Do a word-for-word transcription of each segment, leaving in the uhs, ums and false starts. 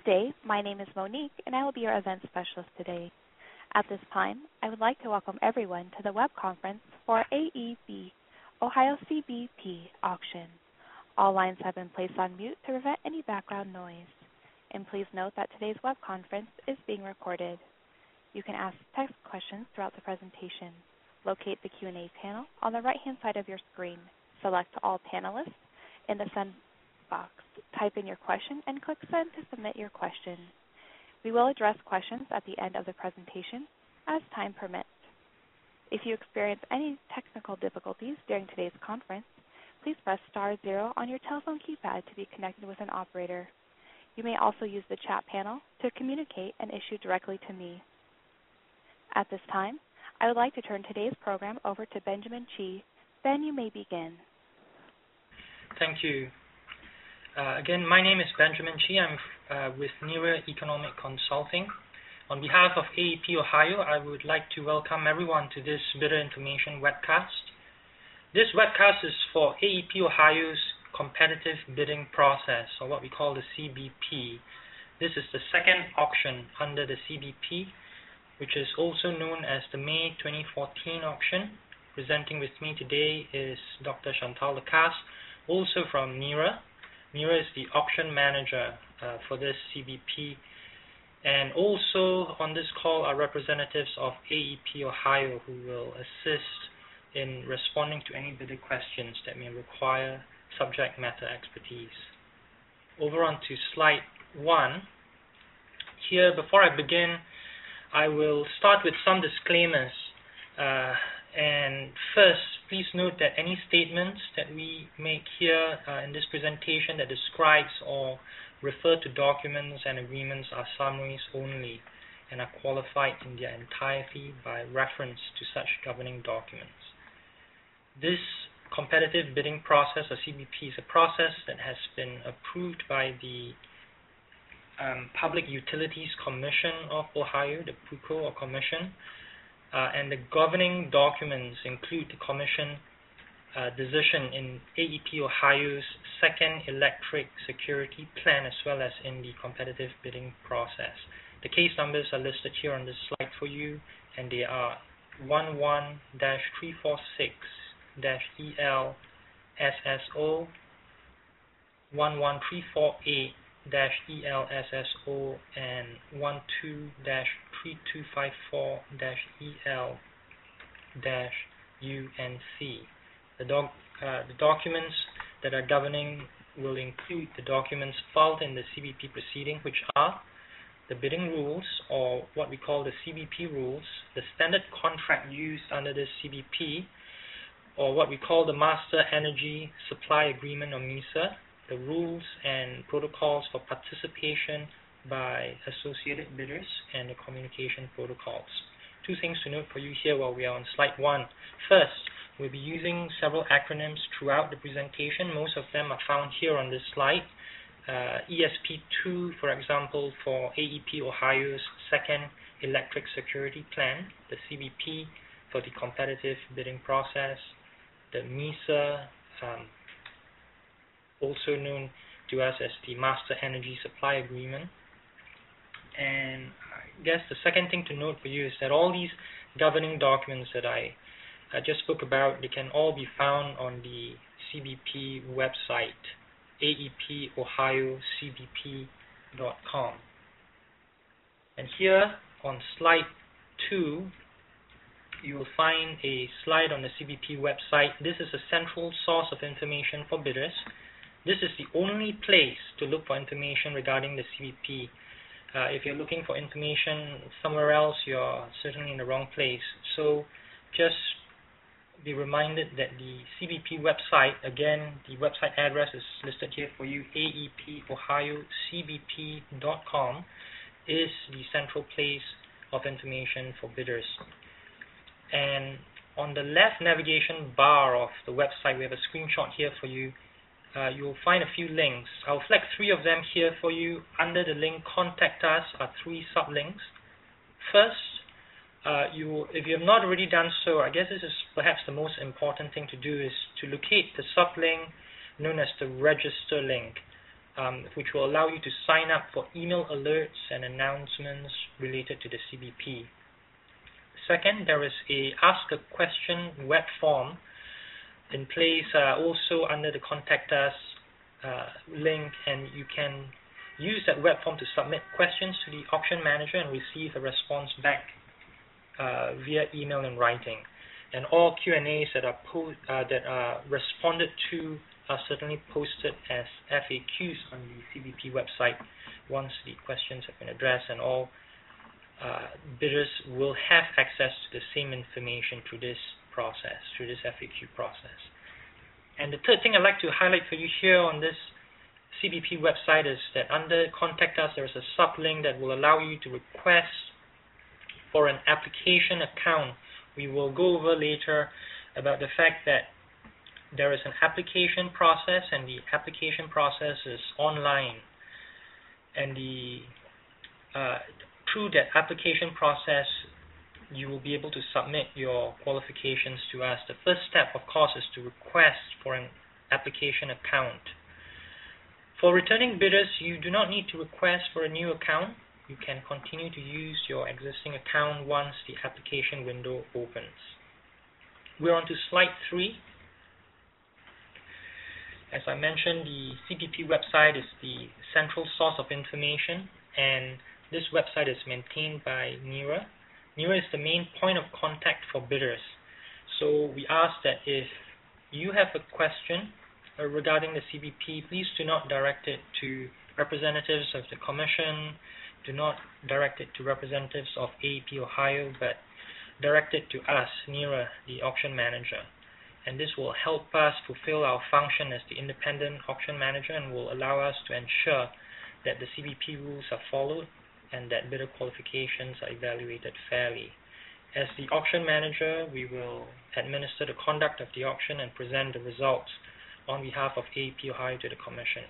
Good day. My name is Monique, and I will be your event specialist today. At this time, I would like to welcome everyone to the web conference for A E P Ohio C B P auction. All lines have been placed on mute to prevent any background noise. And please note that today's web conference is being recorded. You can ask text questions throughout the presentation. Locate the Q and A panel on the right-hand side of your screen. Select All Panelists in the send box. Type in your question and click Send to submit your question. We will address questions at the end of the presentation as time permits. If you experience any technical difficulties during today's conference, please press star zero on your telephone keypad to be connected with an operator. You may also use the chat panel to communicate an issue directly to me. At this time, I would like to turn today's program over to Benjamin Chi. Ben, you may begin. Thank you. Uh, again, my name is Benjamin Chi. I'm uh, with NERA Economic Consulting. On behalf of A E P Ohio, I would like to welcome everyone to this bidder information webcast. This webcast is for A E P Ohio's competitive bidding process, or what we call the C B P. This is the second auction under the C B P, which is also known as the May twenty fourteen auction. Presenting with me today is Doctor Chantal Lacasse, also from NERA. NERA is the auction manager uh, for this C B P. And also on this call are representatives of A E P Ohio who will assist in responding to any bidder questions that may require subject matter expertise. Over on to slide one. Here, before I begin, I will start with some disclaimers. Uh, and first, please note that any statements that we make here uh, in this presentation that describes or refer to documents and agreements are summaries only and are qualified in their entirety by reference to such governing documents. This competitive bidding process, or C B P, is a process that has been approved by the um, Public Utilities Commission of Ohio, the PUCO or Commission, uh, and the governing documents include the Commission uh, decision in A E P Ohio's second electric security plan, as well as in the competitive bidding process. The case numbers are listed here on this slide for you, and they are one one dash three four six dash E L S S O, one one three four eight dash E L S S O, and one two dash three two five four dash E L dash U N C. The, doc, uh, the documents that are governing will include the documents filed in the C B P proceeding, which are the bidding rules, or what we call the C B P rules, the standard contract used under the C B P, or what we call the Master Energy Supply Agreement, or MISA, the rules and protocols for participation by associated bidders, and the communication protocols. Two things to note for you here while we are on slide one. First, we'll be using several acronyms throughout the presentation. Most of them are found here on this slide. Uh, E S P two, for example, for A E P Ohio's second electric security plan, the C B P for the competitive bidding process, the MISA, um, also known to us as the Master Energy Supply Agreement. And I guess the second thing to note for you is that all these governing documents that I, I just spoke about, they can all be found on the C B P website, A E P Ohio C B P dot com. And here on slide two, you will find a slide on the C B P website. This is a central source of information for bidders. This is the only place to look for information regarding the C B P. Uh, if you're looking for information somewhere else, you're certainly in the wrong place. So just be reminded that the C B P website, again, the website address is listed here for you, A E P Ohio C B P dot com, is the central place of information for bidders. And on the left navigation bar of the website, we have a screenshot here for you. Uh, you will find a few links. I'll flag three of them here for you. Under the link Contact Us are three sublinks. First, uh, you, if you have not already done so, I guess this is perhaps the most important thing to do, is to locate the sublink known as the Register link. um, which will allow you to sign up for email alerts and announcements related to the C B P. Second, there is a Ask a Question web form in place uh, also under the Contact Us uh, link, and you can use that web form to submit questions to the auction manager and receive a response back uh, via email and writing. And all Q and A's that are po uh, that are responded to are certainly posted as F A Qs on the C B P website once the questions have been addressed, and all uh, bidders will have access to the same information through this process, through this F A Q process. And the third thing I'd like to highlight for you here on this C B P website is that under Contact Us, there's a sublink that will allow you to request for an application account. We will go over later about the fact that there is an application process, and the application process is online. And the uh, through that application process, you will be able to submit your qualifications to us. The first step, of course, is to request for an application account. For returning bidders, you do not need to request for a new account. You can continue to use your existing account once the application window opens. We're on to slide three. As I mentioned, the C B P website is the central source of information, and this website is maintained by NERA. NERA is the main point of contact for bidders. So we ask that if you have a question uh, regarding the C B P, please do not direct it to representatives of the Commission, do not direct it to representatives of A E P Ohio, but direct it to us, NERA, the auction manager. And this will help us fulfill our function as the independent auction manager, and will allow us to ensure that the C B P rules are followed and that bidder qualifications are evaluated fairly. As the auction manager, we will administer the conduct of the auction and present the results on behalf of A E P Ohio to the Commission.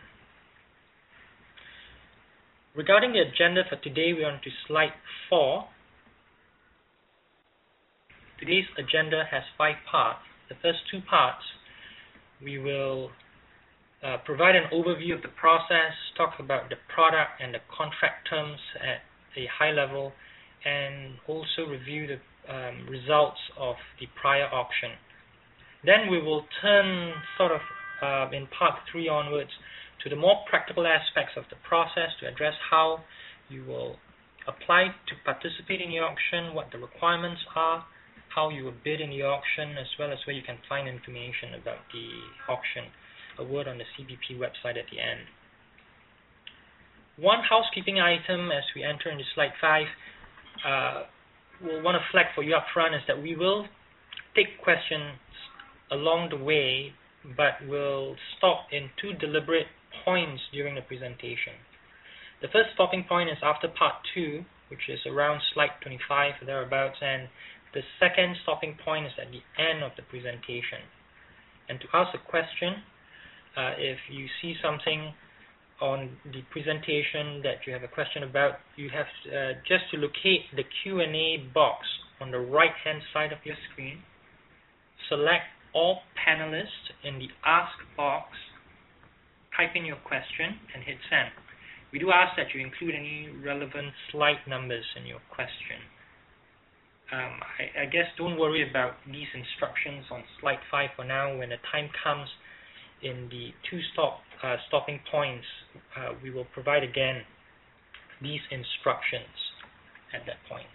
Regarding the agenda for today, we're on to slide four. Today's agenda has five parts. The first two parts, we will uh, provide an overview of the process, talk about the product and the contract terms at a high level, and also review the um, results of the prior auction. Then we will turn sort of uh, in part three onwards to the more practical aspects of the process to address how you will apply to participate in the auction, what the requirements are, how you will bid in the auction, as well as where you can find information about the auction. A word on the C B P website at the end. One housekeeping item as we enter into slide five, uh, we'll want to flag for you up front is that we will take questions along the way, but we'll stop in two deliberate points during the presentation. The first stopping point is after part two, which is around slide twenty-five or thereabouts, and the second stopping point is at the end of the presentation. And to ask a question, uh, if you see something on the presentation that you have a question about, you have uh, just to locate the Q and A box on the right hand side of your screen, select all panelists in the Ask box, type in your question and hit send. We do ask that you include any relevant slide numbers in your question. Um, I, I guess don't worry about these instructions on slide five for now. When the time comes in the two stop uh, stopping points, uh, we will provide again these instructions at that point.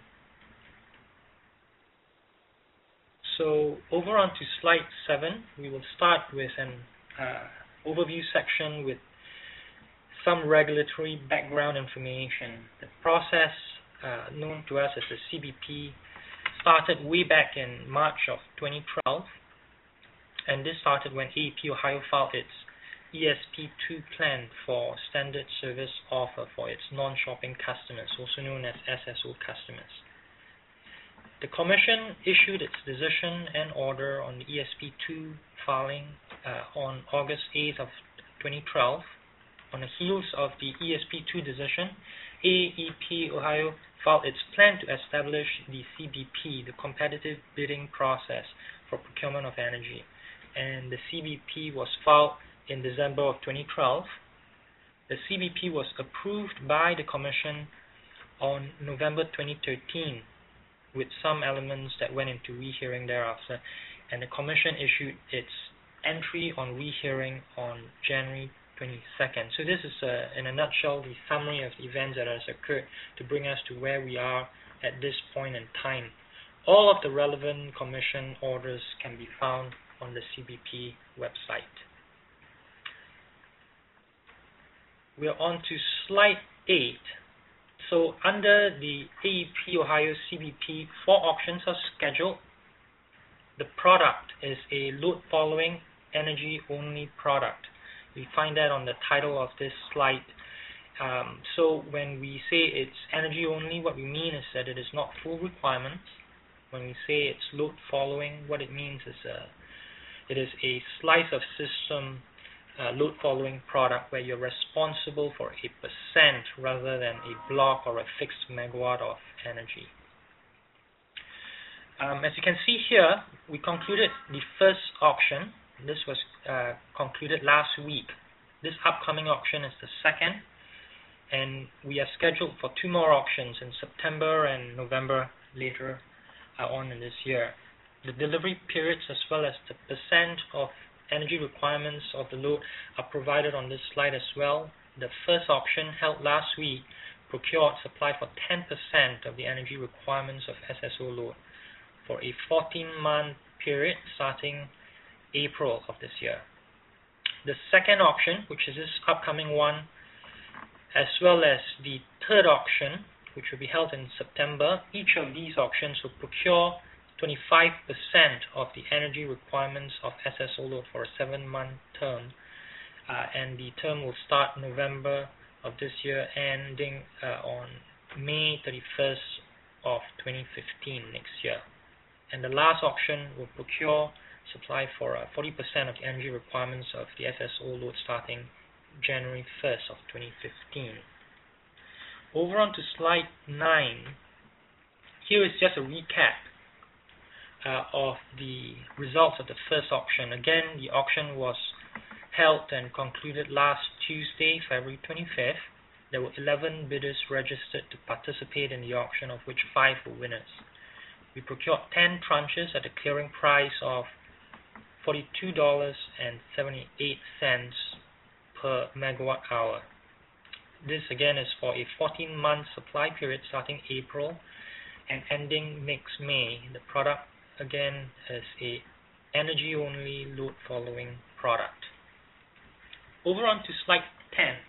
So over on to slide seven, we will start with an uh, overview section with some regulatory background information. The process uh, known to us as the C B P started way back in March of twenty twelve, and this started when A E P Ohio filed its E S P two plan for standard service offer for its non-shopping customers, also known as S S O customers. The Commission issued its decision and order on the E S P two filing uh, on August eighth of twenty twelve. On the heels of the E S P two decision, A E P Ohio filed its plan to establish the C B P, the competitive bidding process for procurement of energy. And the C B P was filed in December of twenty twelve. The C B P was approved by the Commission on November twenty thirteen, with some elements that went into rehearing thereafter, and the Commission issued its entry on rehearing on January twenty-second. So this is, uh, in a nutshell, the summary of the events that has occurred to bring us to where we are at this point in time. All of the relevant Commission orders can be found on the C B P website. We are on to slide eight. So under the A E P Ohio C B P, four auctions are scheduled. The product is a load-following, energy-only product. We find that on the title of this slide. Um, so when we say it's energy-only, what we mean is that it is not full requirements. When we say it's load-following, what it means is uh, it is a slice of system uh, load-following product where you're responsible for a percent rather than a block or a fixed megawatt of energy. Um, as you can see here, we concluded the first auction. This was uh, concluded last week. This upcoming auction is the second, and we are scheduled for two more auctions in September and November later uh, on in this year. The delivery periods as well as the percent of energy requirements of the load are provided on this slide as well. The first auction held last week procured supply for ten percent of the energy requirements of S S O load for a fourteen month period starting April of this year. The second auction, which is this upcoming one, as well as the third auction, which will be held in September, each of these auctions will procure twenty-five percent of the energy requirements of S S O load for a seven month term, uh, and the term will start November of this year, ending uh, on May thirty-first of twenty fifteen next year. And the last auction will procure supply for uh, forty percent of the energy requirements of the S S O load starting January first of twenty fifteen. Over on to slide nine. Here is just a recap uh, of the results of the first auction. Again, the auction was held and concluded last Tuesday, February twenty-fifth. There were eleven bidders registered to participate in the auction, of which five were winners. We procured ten tranches at a clearing price of forty-two dollars and seventy-eight cents per megawatt hour. This again is for a fourteen month supply period starting April and ending next May. The product again is a energy only load following product. Over on to slide ten.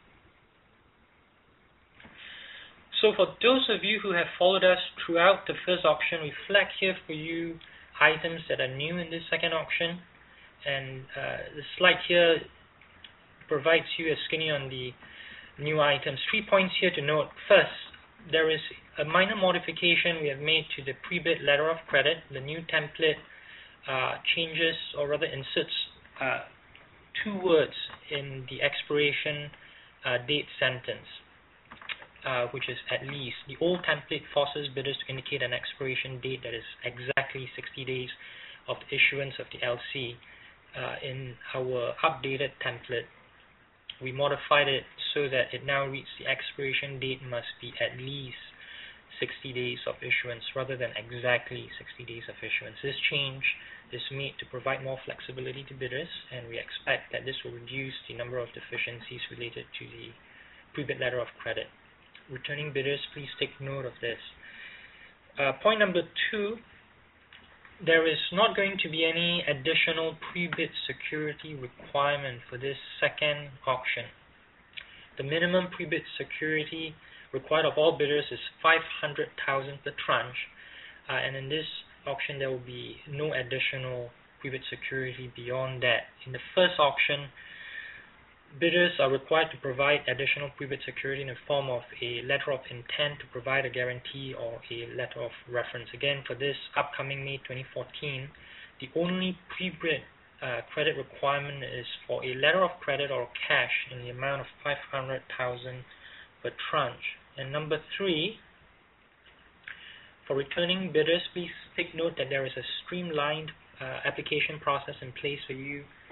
So for those of you who have followed us throughout the first auction, we flag here for you items that are new in this second auction, and uh, the slide here provides you a skinny on the new items. Three points here to note. First, there is a minor modification we have made to the pre-bid letter of credit. The new template uh, changes, or rather inserts uh, two words in the expiration uh, date sentence, uh, which is at least. The old template forces bidders to indicate an expiration date that is exactly sixty days of the issuance of the L C. Uh, in our updated template, we modified it so that it now reads the expiration date must be at least sixty days of issuance rather than exactly sixty days of issuance. This change is made to provide more flexibility to bidders, and we expect that this will reduce the number of deficiencies related to the pre-bid letter of credit. Returning bidders, please take note of this. Uh, point number two, there is not going to be any additional pre-bid security requirement for this second auction. The minimum pre-bid security required of all bidders is five hundred thousand dollars per tranche, uh, and in this auction there will be no additional pre-bid security beyond that. In the first auction, bidders are required to provide additional pre-bid security in the form of a letter of intent to provide a guarantee or a letter of reference. Again, for this upcoming May twenty fourteen, the only pre-bid uh, credit requirement is for a letter of credit or cash in the amount of five hundred thousand dollars per tranche. And number three, for returning bidders, please take note that there is a streamlined uh, application process in place for you,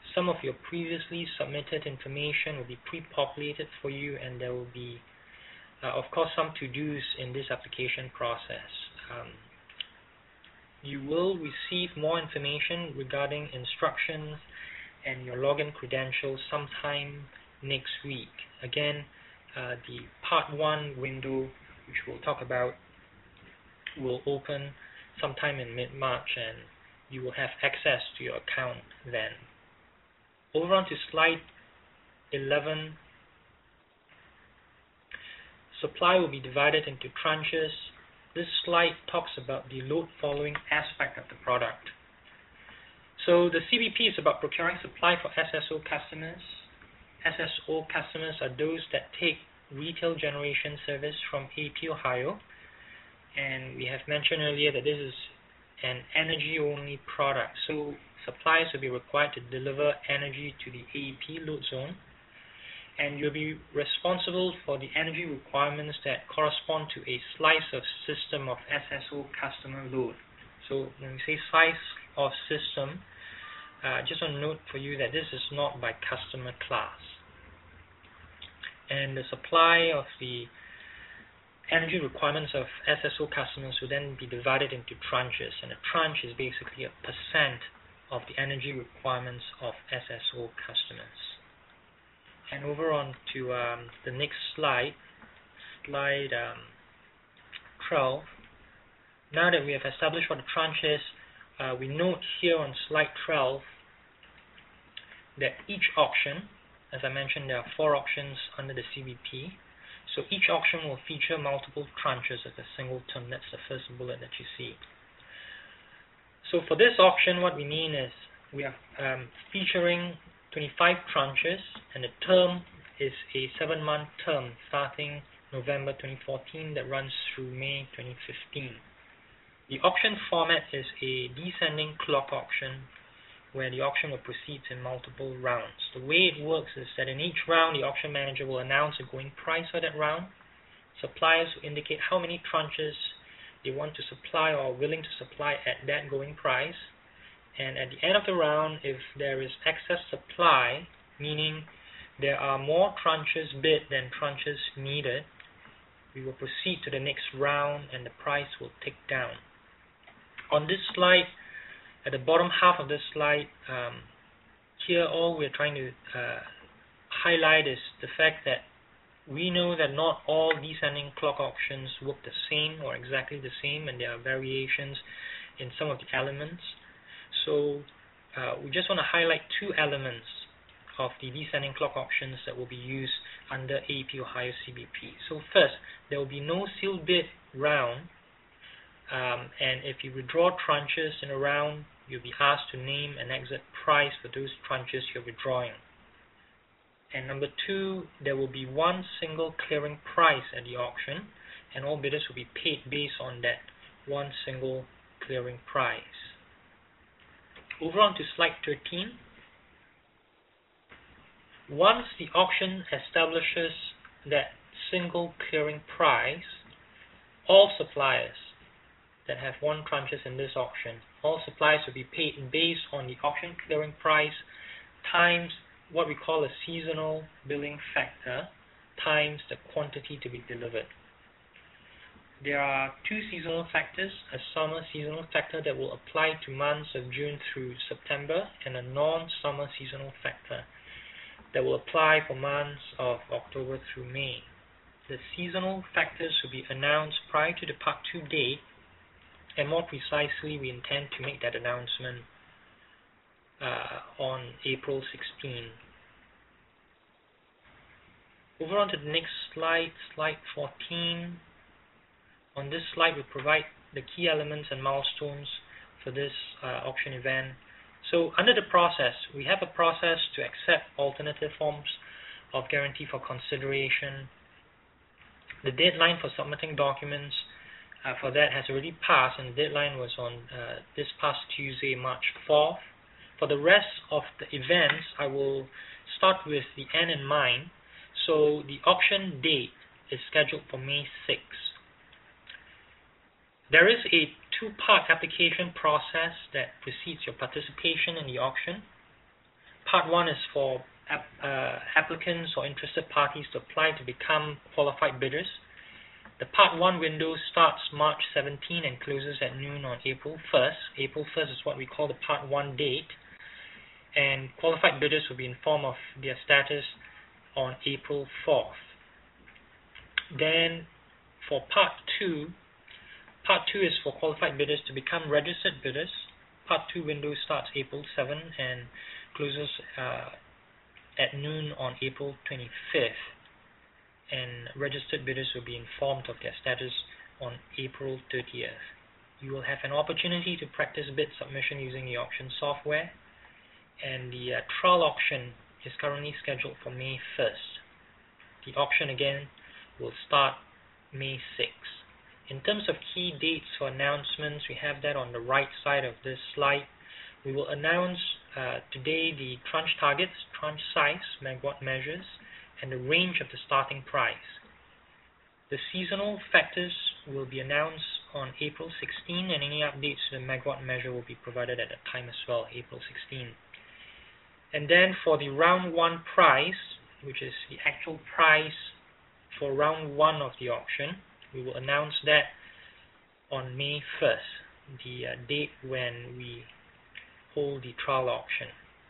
some of your previously submitted information will be pre-populated for you, and there will be, uh, of course, some to-dos in this application process. Um, you will receive more information regarding instructions and your login credentials sometime next week. Again, uh, the part one window, which we'll talk about, will open sometime in mid-March, and you will have access to your account then. Over on to slide eleven. Supply will be divided into tranches. This slide talks about the load following aspect of the product. So the C B P is about procuring supply for S S O customers. S S O customers are those that take retail generation service from A E P Ohio, and we have mentioned earlier that this is an energy-only product. So suppliers will be required to deliver energy to the A E P load zone, and you'll be responsible for the energy requirements that correspond to a slice of system of S S O customer load. So when we say slice of system, uh, just want to note for you that this is not by customer class. And the supply of the energy requirements of S S O customers will then be divided into tranches, and a tranche is basically a percent of the energy requirements of S S O customers. And over on to um, the next slide, slide um, twelve. Now that we have established what a tranche is, uh, we note here on slide twelve that each auction, as I mentioned, there are four auctions under the C B P. So each auction will feature multiple tranches as a single term. That's the first bullet that you see. So for this auction, what we mean is we are um, featuring twenty-five tranches, and the term is a seven-month term starting November twenty fourteen that runs through May twenty fifteen. The auction format is a descending clock auction where the auction will proceed in multiple rounds. The way it works is that in each round, the auction manager will announce a going price for that round. Suppliers will indicate how many tranches they want to supply or are willing to supply at that going price. And at the end of the round, if there is excess supply, meaning there are more tranches bid than tranches needed, we will proceed to the next round and the price will tick down. On this slide, at the bottom half of this slide, um, here all we're trying to uh, highlight is the fact that we know that not all descending clock auctions work the same or exactly the same, and there are variations in some of the elements. So uh, we just want to highlight two elements of the descending clock auctions that will be used under A E P Ohio C B P. So first, there will be no sealed bid round, um, and if you withdraw tranches in a round, you'll be asked to name an exit price for those tranches you're withdrawing. And number two, there will be one single clearing price at the auction, and all bidders will be paid based on that one single clearing price. Over on to slide thirteen. Once the auction establishes that single clearing price, all suppliers that have won tranches in this auction, all suppliers will be paid based on the auction clearing price times what we call a seasonal billing factor times the quantity to be delivered. There are two seasonal factors, a summer seasonal factor that will apply to months of June through September, and a non-summer seasonal factor that will apply for months of October through May. The seasonal factors will be announced prior to the Part two date, and more precisely, we intend to make that announcement uh, on April sixteenth. Over on to the next slide, slide fourteen. On this slide, we provide the key elements and milestones for this uh, auction event. So under the process, we have a process to accept alternative forms of guarantee for consideration. The deadline for submitting documents uh, for that has already passed, and the deadline was on uh, this past Tuesday, March fourth. For the rest of the events, I will start with the end in mind. So the auction date is scheduled for May sixth. There is a two-part application process that precedes your participation in the auction. part one is for ap uh, applicants or interested parties to apply to become qualified bidders. The part one window starts March seventeenth and closes at noon on April first. April first is what we call the part one date, and qualified bidders will be informed of their status on April fourth. Then for part two, part two is for qualified bidders to become registered bidders. Part two window starts April seventh and closes uh, at noon on April twenty-fifth, and registered bidders will be informed of their status on April thirtieth. You will have an opportunity to practice bid submission using the auction software, and the uh, trial auction is currently scheduled for May first. The auction again will start May sixth. In terms of key dates for announcements, we have that on the right side of this slide. We will announce uh, today the tranche targets, tranche size, megawatt measures, and the range of the starting price. The seasonal factors will be announced on April sixteenth, and any updates to the megawatt measure will be provided at that time as well, April sixteenth. And then for the round one price, which is the actual price for round one of the auction, we will announce that on May first, the uh, date when we hold the trial auction.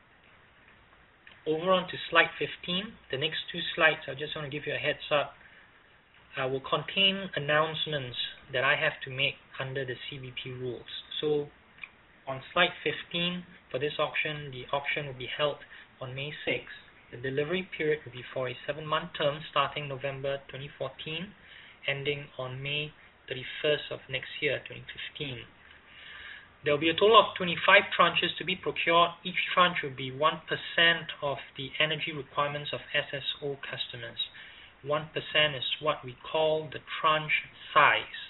Over on to slide fifteen. The next two slides, I just want to give you a heads up, uh, will contain announcements that I have to make under the C B P rules. So on slide fifteen, for this auction, the auction will be held on May sixth. The delivery period will be for a seven-month term starting November twenty fourteen, ending on May thirty-first of next year, twenty fifteen. There will be a total of twenty-five tranches to be procured. Each tranche will be one percent of the energy requirements of S S O customers. one percent is what we call the tranche size.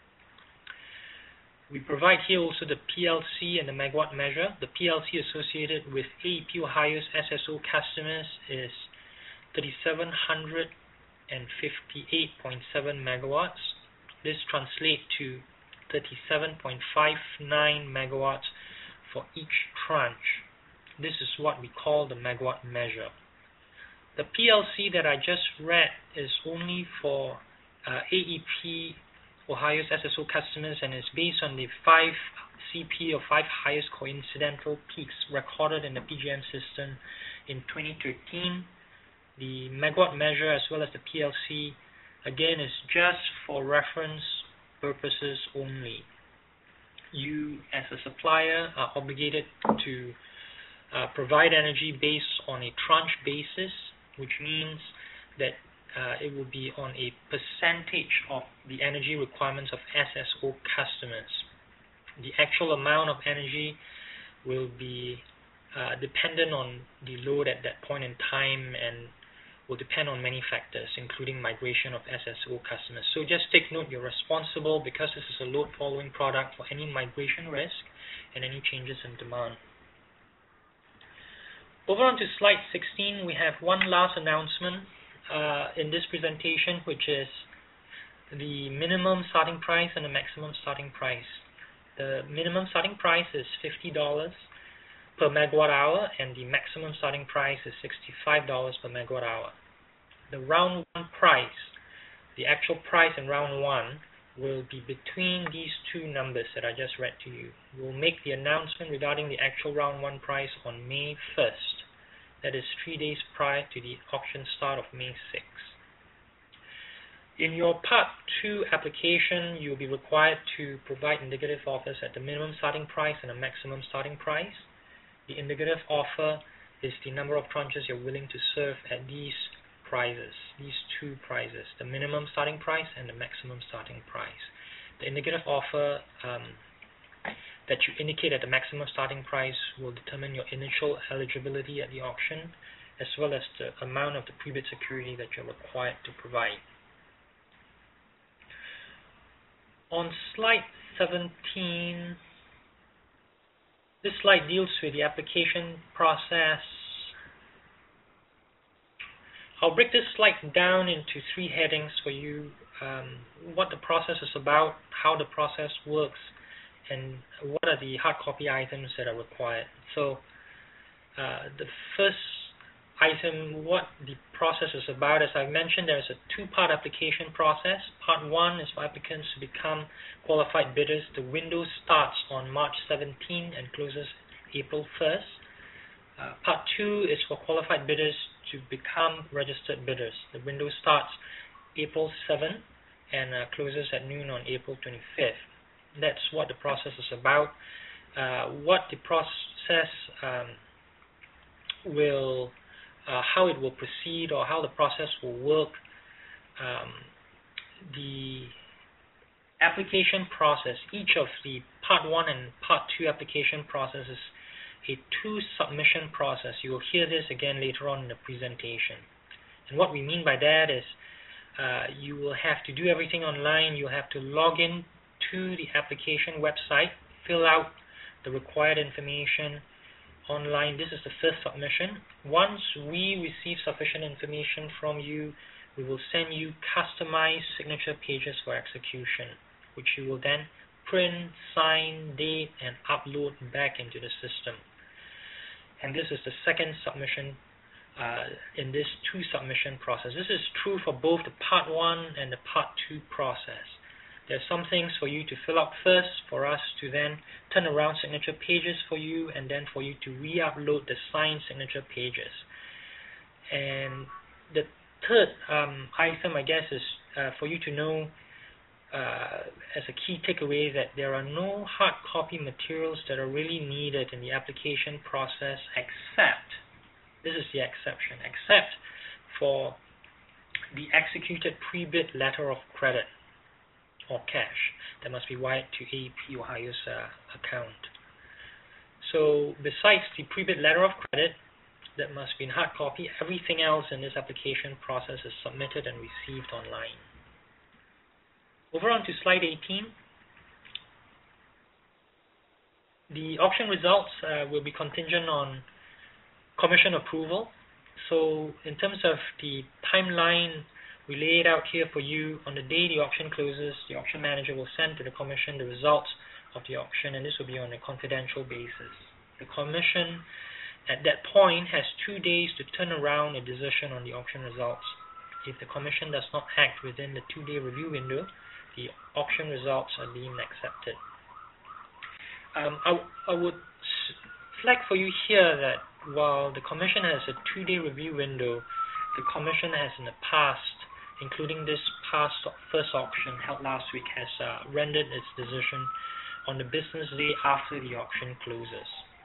We provide here also the P L C and the megawatt measure. The P L C associated with A E P Ohio's S S O customers is thirty-seven hundred fifty-eight point seven megawatts. This translates to thirty-seven point five nine megawatts for each tranche. This is what we call the megawatt measure. The P L C that I just read is only for uh, A E P Ohio's S S O customers and is based on the five C P or five highest coincidental peaks recorded in the P J M system in twenty thirteen. The megawatt measure as well as the P L C again is just for reference purposes only. You as a supplier are obligated to uh, provide energy based on a tranche basis, which means that uh, it will be on a percentage of the energy requirements of S S O customers. The actual amount of energy will be uh, dependent on the load at that point in time and will depend on many factors, including migration of S S O customers. So just take note, you're responsible, because this is a load following product, for any migration risk and any changes in demand. Over on to slide sixteen, we have one last announcement uh, in this presentation, which is the minimum starting price and the maximum starting price. The minimum starting price is fifty dollars per megawatt hour, and the maximum starting price is sixty-five dollars per megawatt hour. The round one price, the actual price in round one, will be between these two numbers that I just read to you. We'll make the announcement regarding the actual round one price on May first. That is three days prior to the auction start of May sixth. In your part two application, you'll be required to provide indicative offers at the minimum starting price and the maximum starting price. The indicative offer is the number of tranches you're willing to serve at these prices, these two prices, the minimum starting price and the maximum starting price. The indicative offer um, that you indicate at the maximum starting price will determine your initial eligibility at the auction, as well as the amount of the pre-bid security that you're required to provide. On slide seventeen, this slide deals with the application process. I'll break this slide down into three headings for you. Um, what the process is about, how the process works, and what are the hard copy items that are required. So Uh, the first item, what the process is about, as I mentioned, there is a two-part application process. Part one is for applicants to become qualified bidders. The window starts on March seventeenth and closes April first. Uh, part two is for qualified bidders to become registered bidders. The window starts April seventh and uh, closes at noon on April twenty-fifth. That's what the process is about. Uh, what the process um, will Uh, how it will proceed or how the process will work. Um, the application process, each of the part one and part two application process is a two submission process. You will hear this again later on in the presentation. And what we mean by that is uh, you will have to do everything online. You'll have to log in to the application website, fill out the required information online. This is the first submission. Once we receive sufficient information from you, we will send you customized signature pages for execution, which you will then print, sign, date, and upload back into the system. And this is the second submission uh, in this two submission process. This is true for both the part one and the part two process. There's some things for you to fill out first, for us to then turn around signature pages for you, and then for you to re-upload the signed signature pages. And the third um, item, I guess, is uh, for you to know uh, as a key takeaway that there are no hard copy materials that are really needed in the application process, except, this is the exception, except for the executed pre-bid letter of credit or cash that must be wired to A E P Ohio's uh, account. So besides the pre-bid letter of credit that must be in hard copy, everything else in this application process is submitted and received online. Over on to slide eighteen. The auction results uh, will be contingent on commission approval. So in terms of the timeline, we lay it out here for you. On the day the auction closes, the auction manager will send to the commission the results of the auction, and this will be on a confidential basis. The commission at that point has two days to turn around a decision on the auction results. If the commission does not act within the two-day review window, the auction results are deemed accepted. Um, I, I would flag for you here that while the commission has a two-day review window, the commission has in the past, including this past first auction held last week, has uh, rendered its decision on the business day after the auction closes.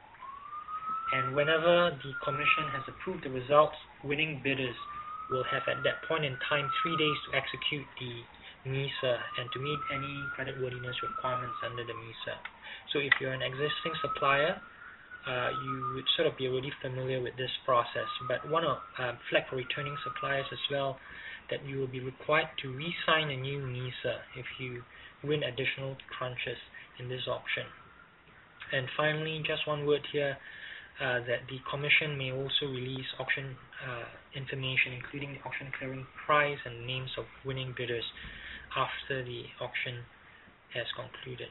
And whenever the commission has approved the results, winning bidders will have at that point in time three days to execute the M I S A and to meet any creditworthiness requirements under the M I S A. So if you're an existing supplier, uh, you would sort of be already familiar with this process, but want to uh, flag for returning suppliers as well that you will be required to re-sign a new M I S A if you win additional tranches in this auction. And finally, just one word here, uh, that the Commission may also release auction uh, information, including the auction clearing price and names of winning bidders after the auction has concluded.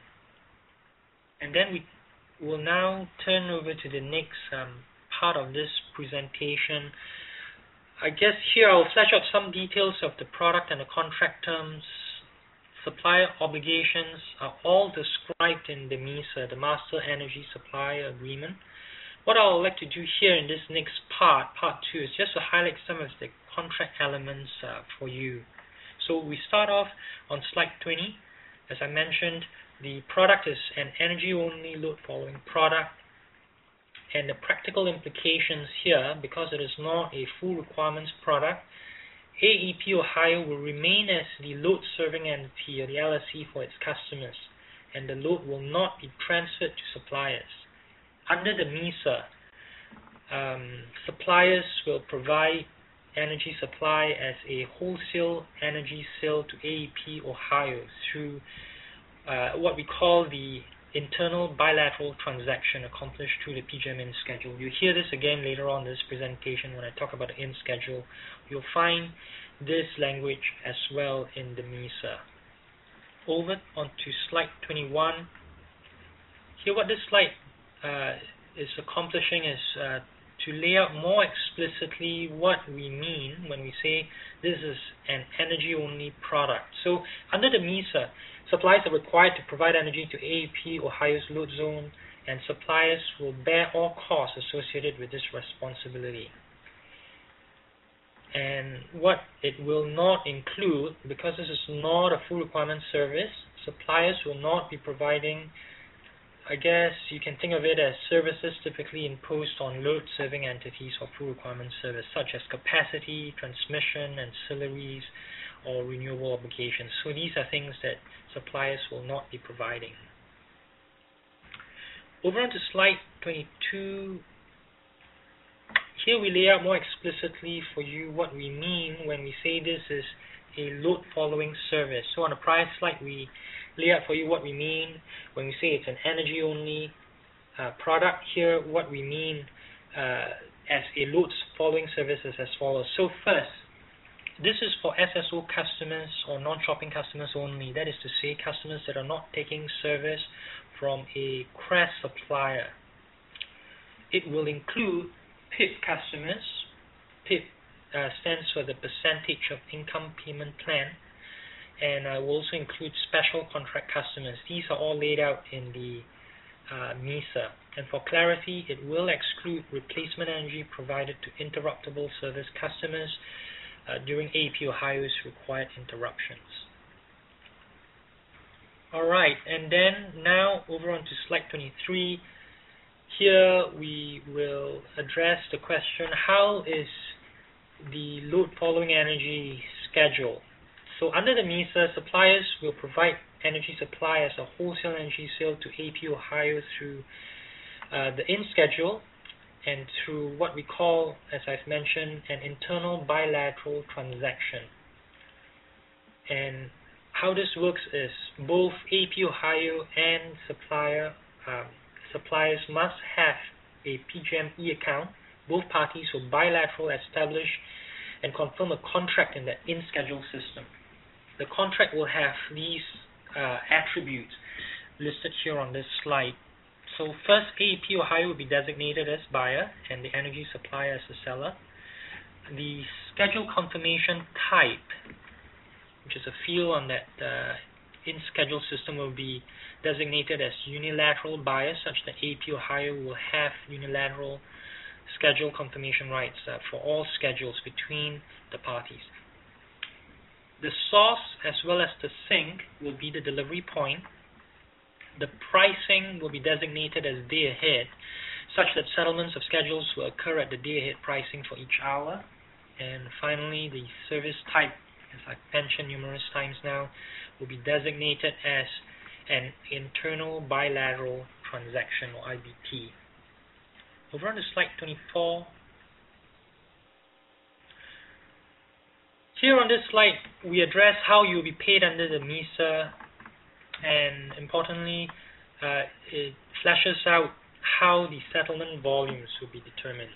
And then we will now turn over to the next um, part of this presentation. I guess here I'll flesh out some details of the product and the contract terms. Supplier obligations are all described in the M I S A, the Master Energy Supplier Agreement. What I would like to do here in this next part, part two, is just to highlight some of the contract elements uh, for you. So we start off on slide twenty. As I mentioned, the product is an energy-only load-following product. And the practical implications here, because it is not a full requirements product, A E P Ohio will remain as the load-serving entity, or the L S E, for its customers, and the load will not be transferred to suppliers. Under the M I S A, um, suppliers will provide energy supply as a wholesale energy sale to A E P Ohio through uh, what we call the internal bilateral transaction accomplished through the P G M in schedule. You'll hear this again later on in this presentation when I talk about the in schedule. You'll find this language as well in the M I S A. Over onto slide twenty-one. Here what this slide uh, is accomplishing is uh, to lay out more explicitly what we mean when we say this is an energy-only product. So under the MISA, suppliers are required to provide energy to A E P Ohio's load zone, and suppliers will bear all costs associated with this responsibility. And what it will not include, because this is not a full requirement service, suppliers will not be providing, I guess you can think of it as services typically imposed on load-serving entities or full requirement service, such as capacity, transmission, ancillaries, or renewable obligations. So these are things that suppliers will not be providing. Over on to slide twenty-two. Here we lay out more explicitly for you what we mean when we say this is a load following service. So on the prior slide we lay out for you what we mean when we say it's an energy only uh, product. Here what we mean uh, as a load following service is as follows. So first, this is for S S O customers or non-shopping customers only. That is to say, customers that are not taking service from a C R E S supplier. It will include P I P customers. P I P uh, stands for the Percentage of Income Payment Plan, and uh, will also include special contract customers. These are all laid out in the uh, MISA. And for clarity, it will exclude replacement energy provided to interruptible service customers uh, during A E P Ohio's required interruptions. Alright, and then now over on to slide twenty-three. Here we will address the question, how is the load following energy scheduled? So under the MISA, suppliers will provide energy supply as a wholesale energy sale to A E P Ohio through uh, the in schedule and through what we call, as I've mentioned, an internal bilateral transaction. And how this works is both A E P Ohio and supplier um, suppliers must have a P G M E account. Both parties will bilateral establish and confirm a contract in the in-schedule system. The contract will have these uh, attributes listed here on this slide. So first, A E P Ohio will be designated as buyer and the energy supplier as the seller. The schedule confirmation type, which is a field on that uh, in-schedule system, will be designated as unilateral buyer, such that A E P Ohio will have unilateral schedule confirmation rights uh, for all schedules between the parties. The source as well as the sink will be the delivery point. The pricing will be designated as day ahead, such that settlements of schedules will occur at the day ahead pricing for each hour. And finally, the service type, as I've mentioned numerous times now, will be designated as an internal bilateral transaction, or I B T. Over on to slide twenty-four. Here on this slide, we address how you will be paid under the MISA, and importantly, uh, it flashes out how the settlement volumes will be determined.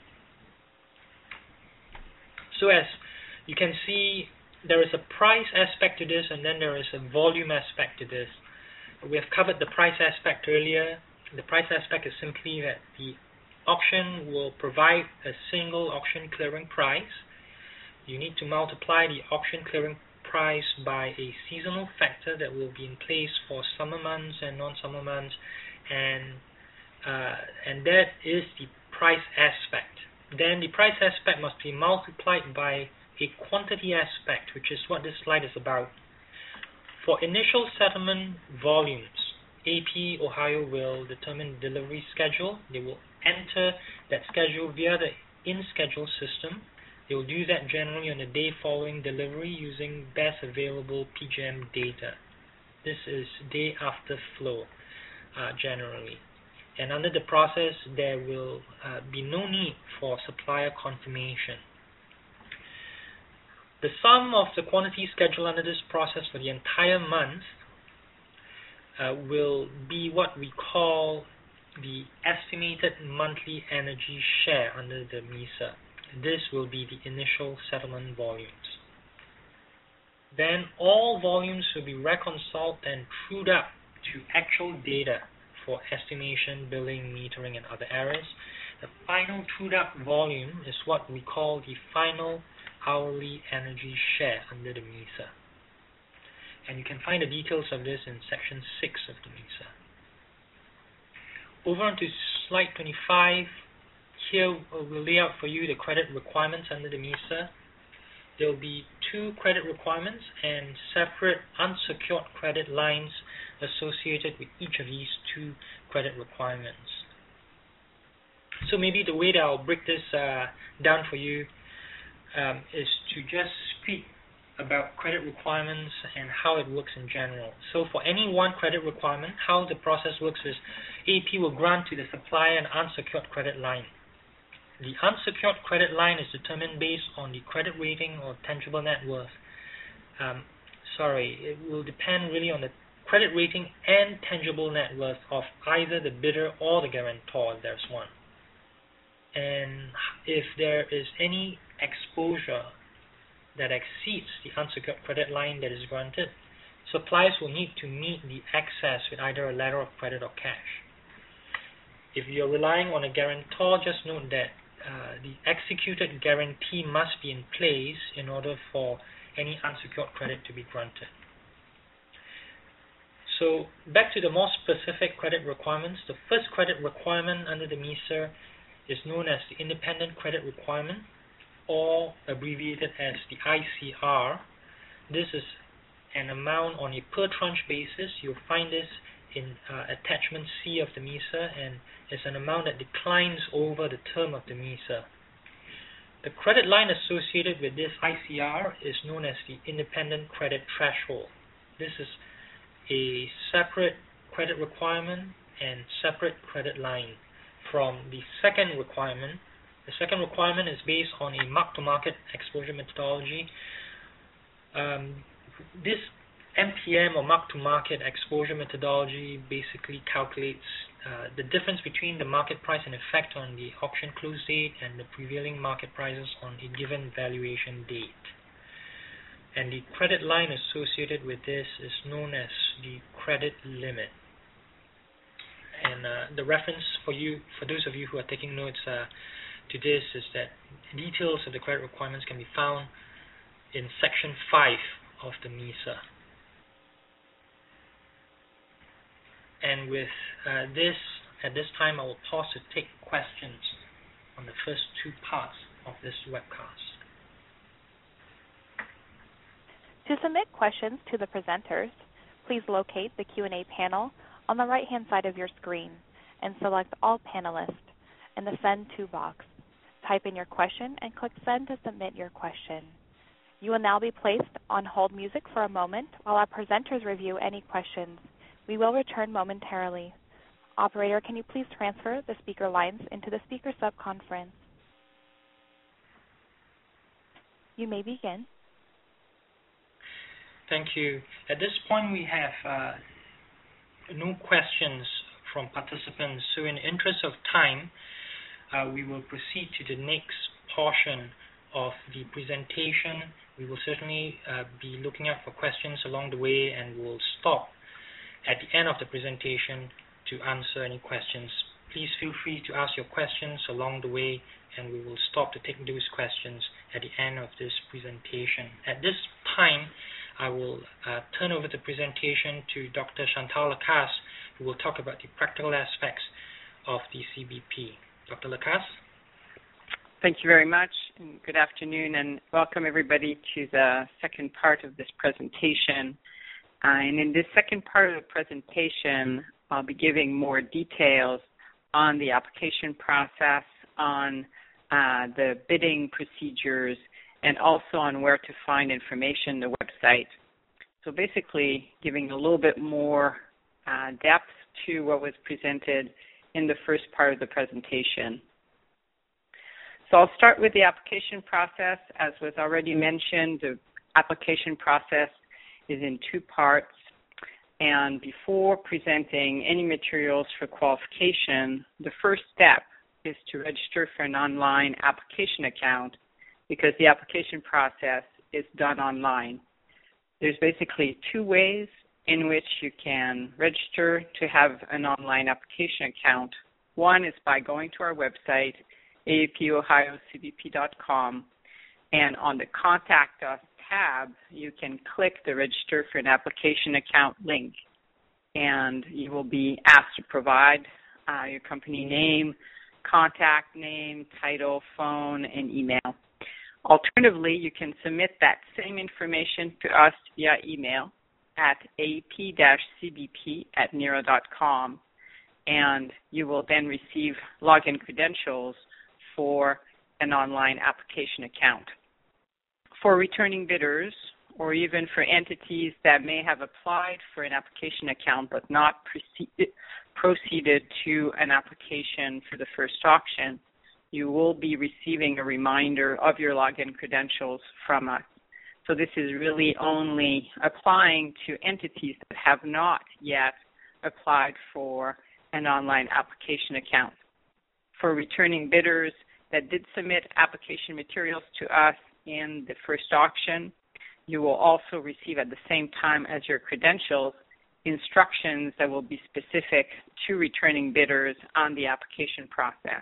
So as you can see, there is a price aspect to this, and then there is a volume aspect to this. We have covered the price aspect earlier. The price aspect is simply that the auction will provide a single auction clearing price. You need to multiply the auction clearing price by a seasonal factor that will be in place for summer months and non-summer months, and uh, and that is the price aspect. Then the price aspect must be multiplied by a quantity aspect, which is what this slide is about. For initial settlement volumes, A E P Ohio will determine delivery schedule. They will enter that schedule via the in-schedule system. They will do that generally on the day following delivery using best available P G M data. This is day after flow uh, generally. And under the process, there will uh, be no need for supplier confirmation. The sum of the quantity schedule under this process for the entire month uh, will be what we call the estimated monthly energy share under the MISA. This will be the initial settlement volumes. Then all volumes will be reconciled and trued up to actual data for estimation, billing, metering, and other errors. The final trued-up volume is what we call the final hourly energy share under the M I S A. And you can find the details of this in section six of the M I S A. Over onto slide twenty-five. Here we'll lay out for you the credit requirements under the M I S A. There will be two credit requirements and separate unsecured credit lines associated with each of these two credit requirements. So maybe the way that I'll break this uh, down for you um, is to just speak about credit requirements and how it works in general. So for any one credit requirement, how the process works is A E P will grant to the supplier an unsecured credit line. The unsecured credit line is determined based on the credit rating or tangible net worth. Um, sorry, it will depend really on the credit rating and tangible net worth of either the bidder or the guarantor, if there's one. And if there is any exposure that exceeds the unsecured credit line that is granted, suppliers will need to meet the excess with either a letter of credit or cash. If you're relying on a guarantor, just note that Uh, the executed guarantee must be in place in order for any unsecured credit to be granted. So back to the more specific credit requirements, the first credit requirement under the M I S A is known as the Independent Credit Requirement, or abbreviated as the I C R. This is an amount on a per tranche basis. You'll find this in uh, attachment C of the M I S A, and it's an amount that declines over the term of the M I S A. The credit line associated with this I C R is known as the Independent Credit Threshold. This is a separate credit requirement and separate credit line from the second requirement. The second requirement is based on a mark-to-market exposure methodology. Um, this M P M or mark-to-market exposure methodology basically calculates uh, the difference between the market price in effect on the auction close date and the prevailing market prices on a given valuation date. And the credit line associated with this is known as the credit limit. And uh, the reference for you, for those of you who are taking notes uh, to this, is that details of the credit requirements can be found in section five of the M I S A. And with uh, this, at this time, I will pause to take questions on the first two parts of this webcast. To submit questions to the presenters, please locate the Q and A panel on the right-hand side of your screen and select All Panelists in the Send To box. Type in your question and click Send to submit your question. You will now be placed on hold music for a moment while our presenters review any questions. We will return momentarily. Operator, can you please transfer the speaker lines into the speaker subconference? You may begin. Thank you. At this point, we have uh, no questions from participants. So in the interest of time, uh, we will proceed to the next portion of the presentation. We will certainly uh, be looking out for questions along the way, and we'll stop at the end of the presentation to answer any questions. Please feel free to ask your questions along the way, and we will stop to take those questions at the end of this presentation. At this time, I will uh, turn over the presentation to Doctor Chantal Lacasse, who will talk about the practical aspects of the C B P. Doctor Lacasse? Thank you very much, and good afternoon, and welcome everybody to the second part of this presentation. Uh, and in this second part of the presentation, I'll be giving more details on the application process, on uh, the bidding procedures, and also on where to find information, the website. So basically giving a little bit more uh, depth to what was presented in the first part of the presentation. So I'll start with the application process. As was already mentioned, the application process is in two parts, and before presenting any materials for qualification, the first step is to register for an online application account, because the application process is done online. There's basically two ways in which you can register to have an online application account. One is by going to our website, A A P Ohio C B P dot com, and on the Contact Us tab, you can click the Register for an Application Account link, and you will be asked to provide uh, your company name, contact name, title, phone, and email. Alternatively, you can submit that same information to us via email at A A P C B P at nera dot com, and you will then receive login credentials for an online application account. For returning bidders, or even for entities that may have applied for an application account but not proceed, proceeded to an application for the first auction, you will be receiving a reminder of your login credentials from us. So this is really only applying to entities that have not yet applied for an online application account. For returning bidders that did submit application materials to us in the first auction, you will also receive at the same time as your credentials instructions that will be specific to returning bidders on the application process.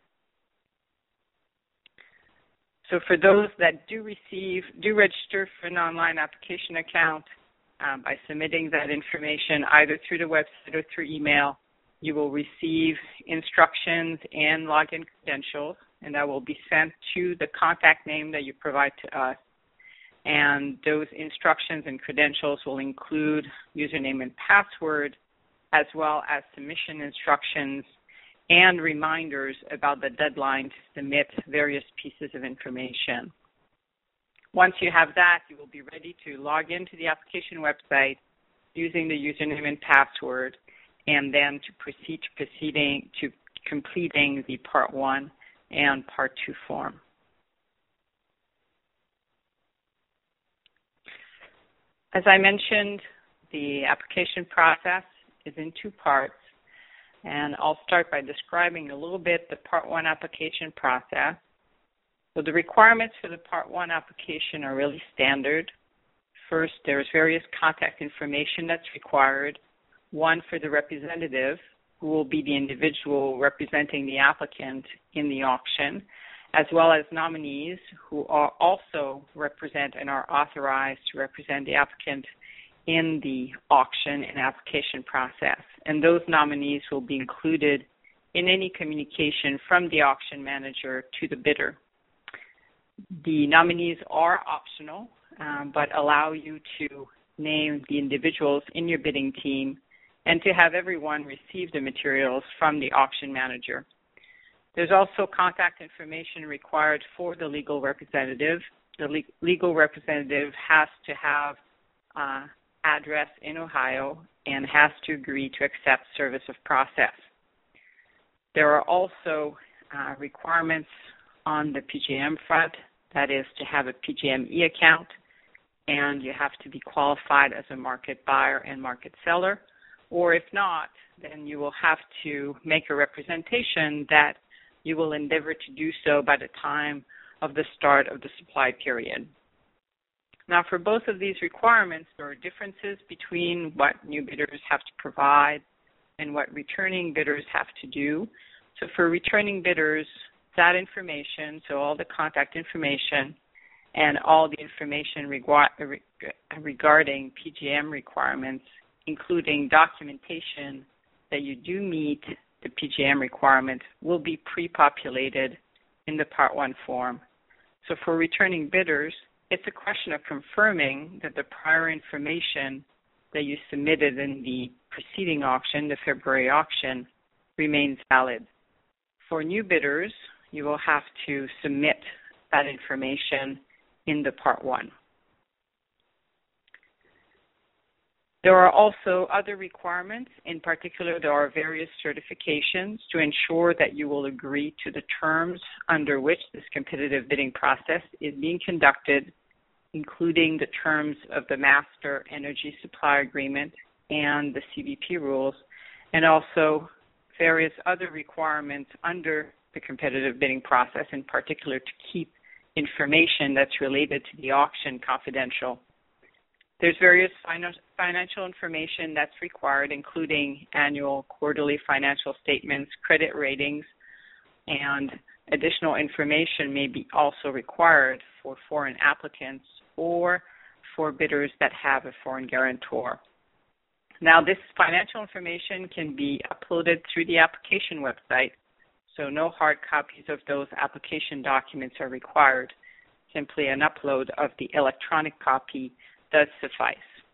So for those that do receive, do register for an online application account um, by submitting that information either through the website or through email, you will receive instructions and login credentials, and that will be sent to the contact name that you provide to us. And those instructions and credentials will include username and password, as well as submission instructions and reminders about the deadline to submit various pieces of information. Once you have that, you will be ready to log into the application website using the username and password, and then to proceed to proceeding to completing the Part one and Part two form. As I mentioned, the application process is in two parts, and I'll start by describing a little bit the Part one application process. So the requirements for the Part one application are really standard. First, there's various contact information that's required. One for the representative, who will be the individual representing the applicant in the auction, as well as nominees who are also represent and are authorized to represent the applicant in the auction and application process. And those nominees will be included in any communication from the auction manager to the bidder. The nominees are optional, um, but allow you to name the individuals in your bidding team and to have everyone receive the materials from the auction manager. There's also contact information required for the legal representative. The le- legal representative has to have uh, address in Ohio and has to agree to accept service of process. There are also uh, requirements on the P J M front, that is to have a P J M E account, and you have to be qualified as a market buyer and market seller, or if not, then you will have to make a representation that you will endeavor to do so by the time of the start of the supply period. Now, for both of these requirements, there are differences between what new bidders have to provide and what returning bidders have to do. So for returning bidders, that information, so all the contact information and all the information regu- regarding P J M requirements, including documentation that you do meet the P J M requirement, will be pre-populated in the Part one form. So for returning bidders, it's a question of confirming that the prior information that you submitted in the preceding auction, the February auction, remains valid. For new bidders, you will have to submit that information in the Part one. There are also other requirements. In particular, there are various certifications to ensure that you will agree to the terms under which this competitive bidding process is being conducted, including the terms of the Master Energy Supply Agreement and the C B P rules, and also various other requirements under the competitive bidding process, in particular to keep information that's related to the auction confidential. There's various financial information that's required, including annual, quarterly financial statements, credit ratings, and additional information may be also required for foreign applicants or for bidders that have a foreign guarantor. Now, this financial information can be uploaded through the application website, so no hard copies of those application documents are required. Simply an upload of the electronic copy does suffice.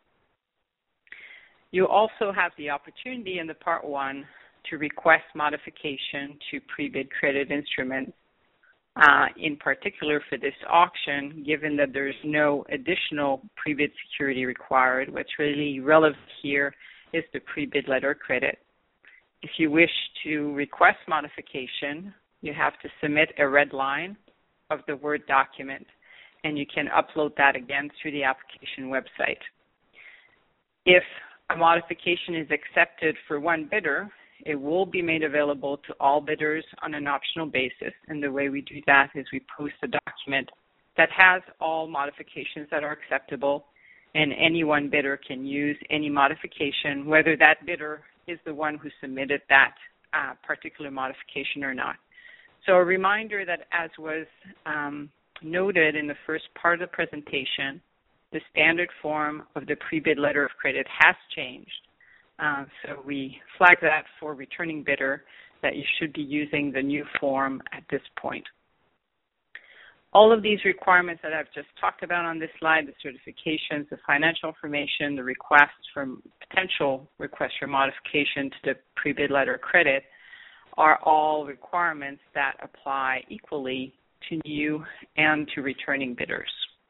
You also have the opportunity in the Part one to request modification to pre-bid credit instruments. Uh, in particular for this auction, given that there's no additional pre-bid security required, what's really relevant here is the pre-bid letter of credit. If you wish to request modification, you have to submit a red line of the Word document, and you can upload that again through the application website. If a modification is accepted for one bidder, it will be made available to all bidders on an optional basis. And the way we do that is we post a document that has all modifications that are acceptable, and any one bidder can use any modification, whether that bidder is the one who submitted that uh, particular modification or not. So a reminder that, as was um, noted in the first part of the presentation, the standard form of the pre-bid letter of credit has changed. Uh, so we flag that for returning bidder that you should be using the new form at this point. All of these requirements that I've just talked about on this slide, the certifications, the financial information, the requests for potential requests for modification to the pre-bid letter of credit, are all requirements that apply equally to new and to returning bidders.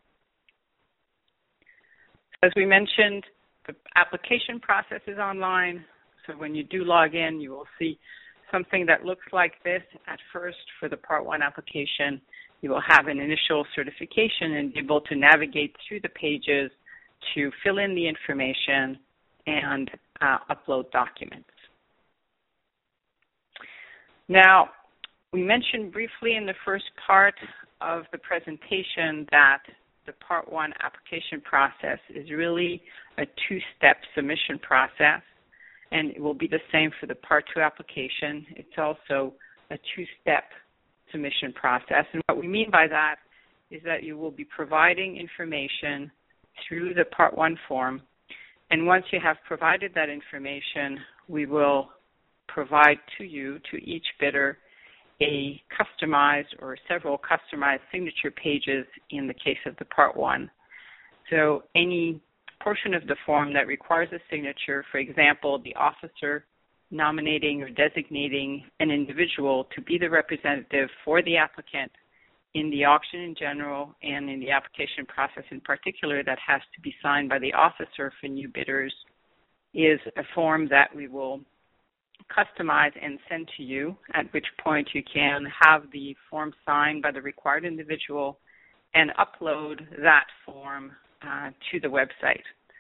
As we mentioned, the application process is online, so when you do log in, you will see something that looks like this. At first, for the Part one application, you will have an initial certification and be able to navigate through the pages to fill in the information and uh, upload documents. Now, we mentioned briefly in the first part of the presentation that the Part one application process is really a two-step submission process, and it will be the same for the Part two application. It's also a two-step submission process, and what we mean by that is that you will be providing information through the Part one form, and once you have provided that information, we will provide to you, to each bidder, a customized or several customized signature pages in the case of the Part one. So any portion of the form that requires a signature, for example, the officer nominating or designating an individual to be the representative for the applicant in the auction in general and in the application process in particular, that has to be signed by the officer for new bidders, is a form that we will customize and send to you, at which point you can have the form signed by the required individual and upload that form uh, to the website.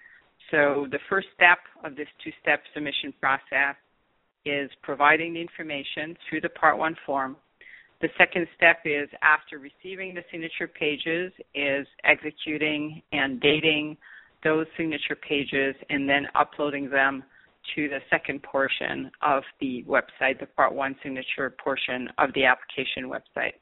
So the first step of this two-step submission process is providing the information through the Part one form. The second step is, after receiving the signature pages, is executing and dating those signature pages and then uploading them to the second portion of the website, the Part one signature portion of the application website.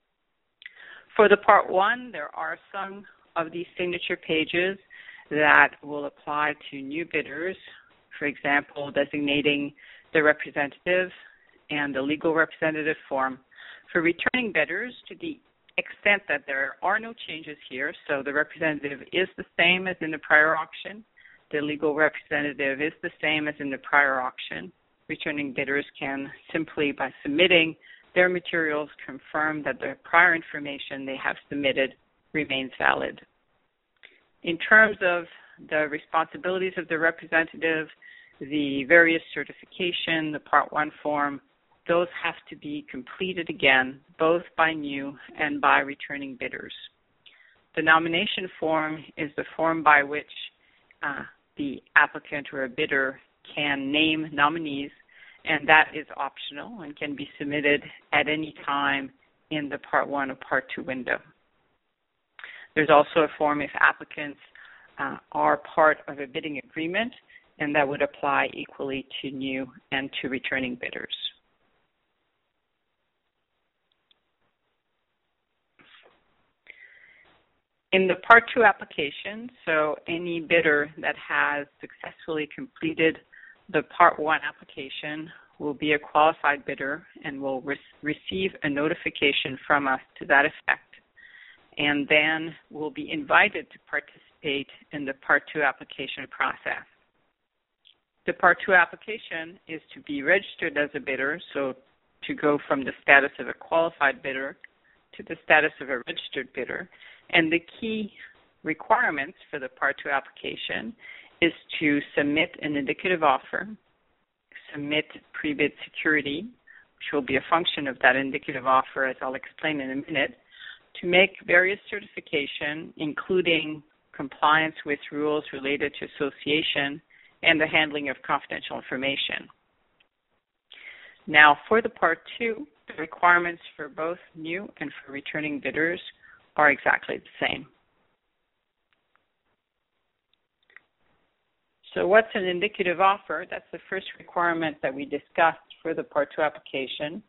For the Part one, there are some of these signature pages that will apply to new bidders, for example, designating the representative and the legal representative form. For returning bidders, to the extent that there are no changes here, so the representative is the same as in the prior auction, the legal representative is the same as in the prior auction, returning bidders can simply, by submitting their materials, confirm that the prior information they have submitted remains valid. In terms of the responsibilities of the representative, the various certification, the Part one form, those have to be completed again, both by new and by returning bidders. The nomination form is the form by which uh, the applicant or a bidder can name nominees, and that is optional and can be submitted at any time in the Part one or Part two window. There's also a form if applicants uh, are part of a bidding agreement, and that would apply equally to new and to returning bidders. In the Part two application, so any bidder that has successfully completed the Part one application will be a qualified bidder and will re- receive a notification from us to that effect, and then will be invited to participate in the Part two application process. The Part two application is to be registered as a bidder, so to go from the status of a qualified bidder to the status of a registered bidder. And the key requirements for the Part two application is to submit an indicative offer, submit pre-bid security, which will be a function of that indicative offer, as I'll explain in a minute, to make various certification, including compliance with rules related to association and the handling of confidential information. Now, for the Part two, the requirements for both new and for returning bidders are exactly the same. So what's an indicative offer? That's the first requirement that we discussed for the Part two application.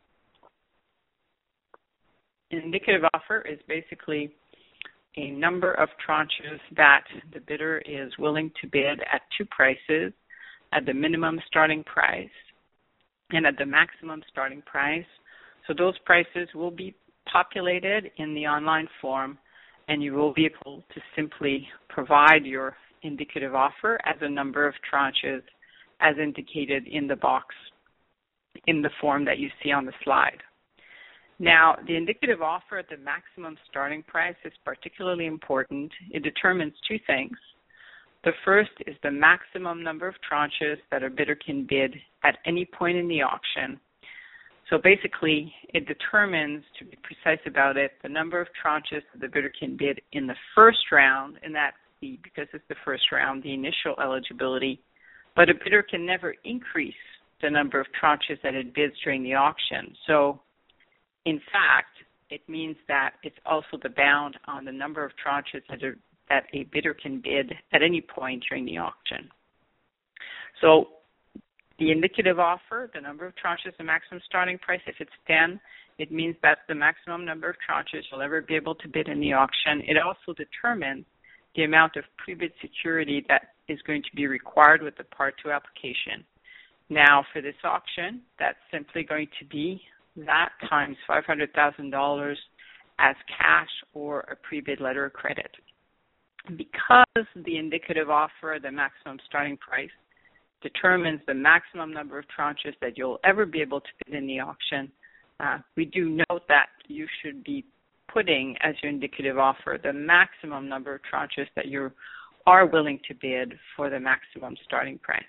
An indicative offer is basically a number of tranches that the bidder is willing to bid at two prices, at the minimum starting price and at the maximum starting price. So those prices will be populated in the online form, and you will be able to simply provide your indicative offer as a number of tranches as indicated in the box in the form that you see on the slide. Now, the indicative offer at the maximum starting price is particularly important. It determines two things. The first is the maximum number of tranches that a bidder can bid at any point in the auction. So basically, it determines, to be precise about it, the number of tranches that the bidder can bid in the first round, and that's the, because it's the first round, the initial eligibility. But a bidder can never increase the number of tranches that it bids during the auction. So, in fact, it means that it's also the bound on the number of tranches that a, that a bidder can bid at any point during the auction. So, the indicative offer, the number of tranches, the maximum starting price, if it's ten, it means that's the maximum number of tranches you'll ever be able to bid in the auction. It also determines the amount of pre-bid security that is going to be required with the Part two application. Now, for this auction, that's simply going to be that times five hundred thousand dollars as cash or a pre-bid letter of credit. Because the indicative offer, the maximum starting price, determines the maximum number of tranches that you'll ever be able to bid in the auction, uh, we do note that you should be putting as your indicative offer the maximum number of tranches that you are willing to bid for the maximum starting price.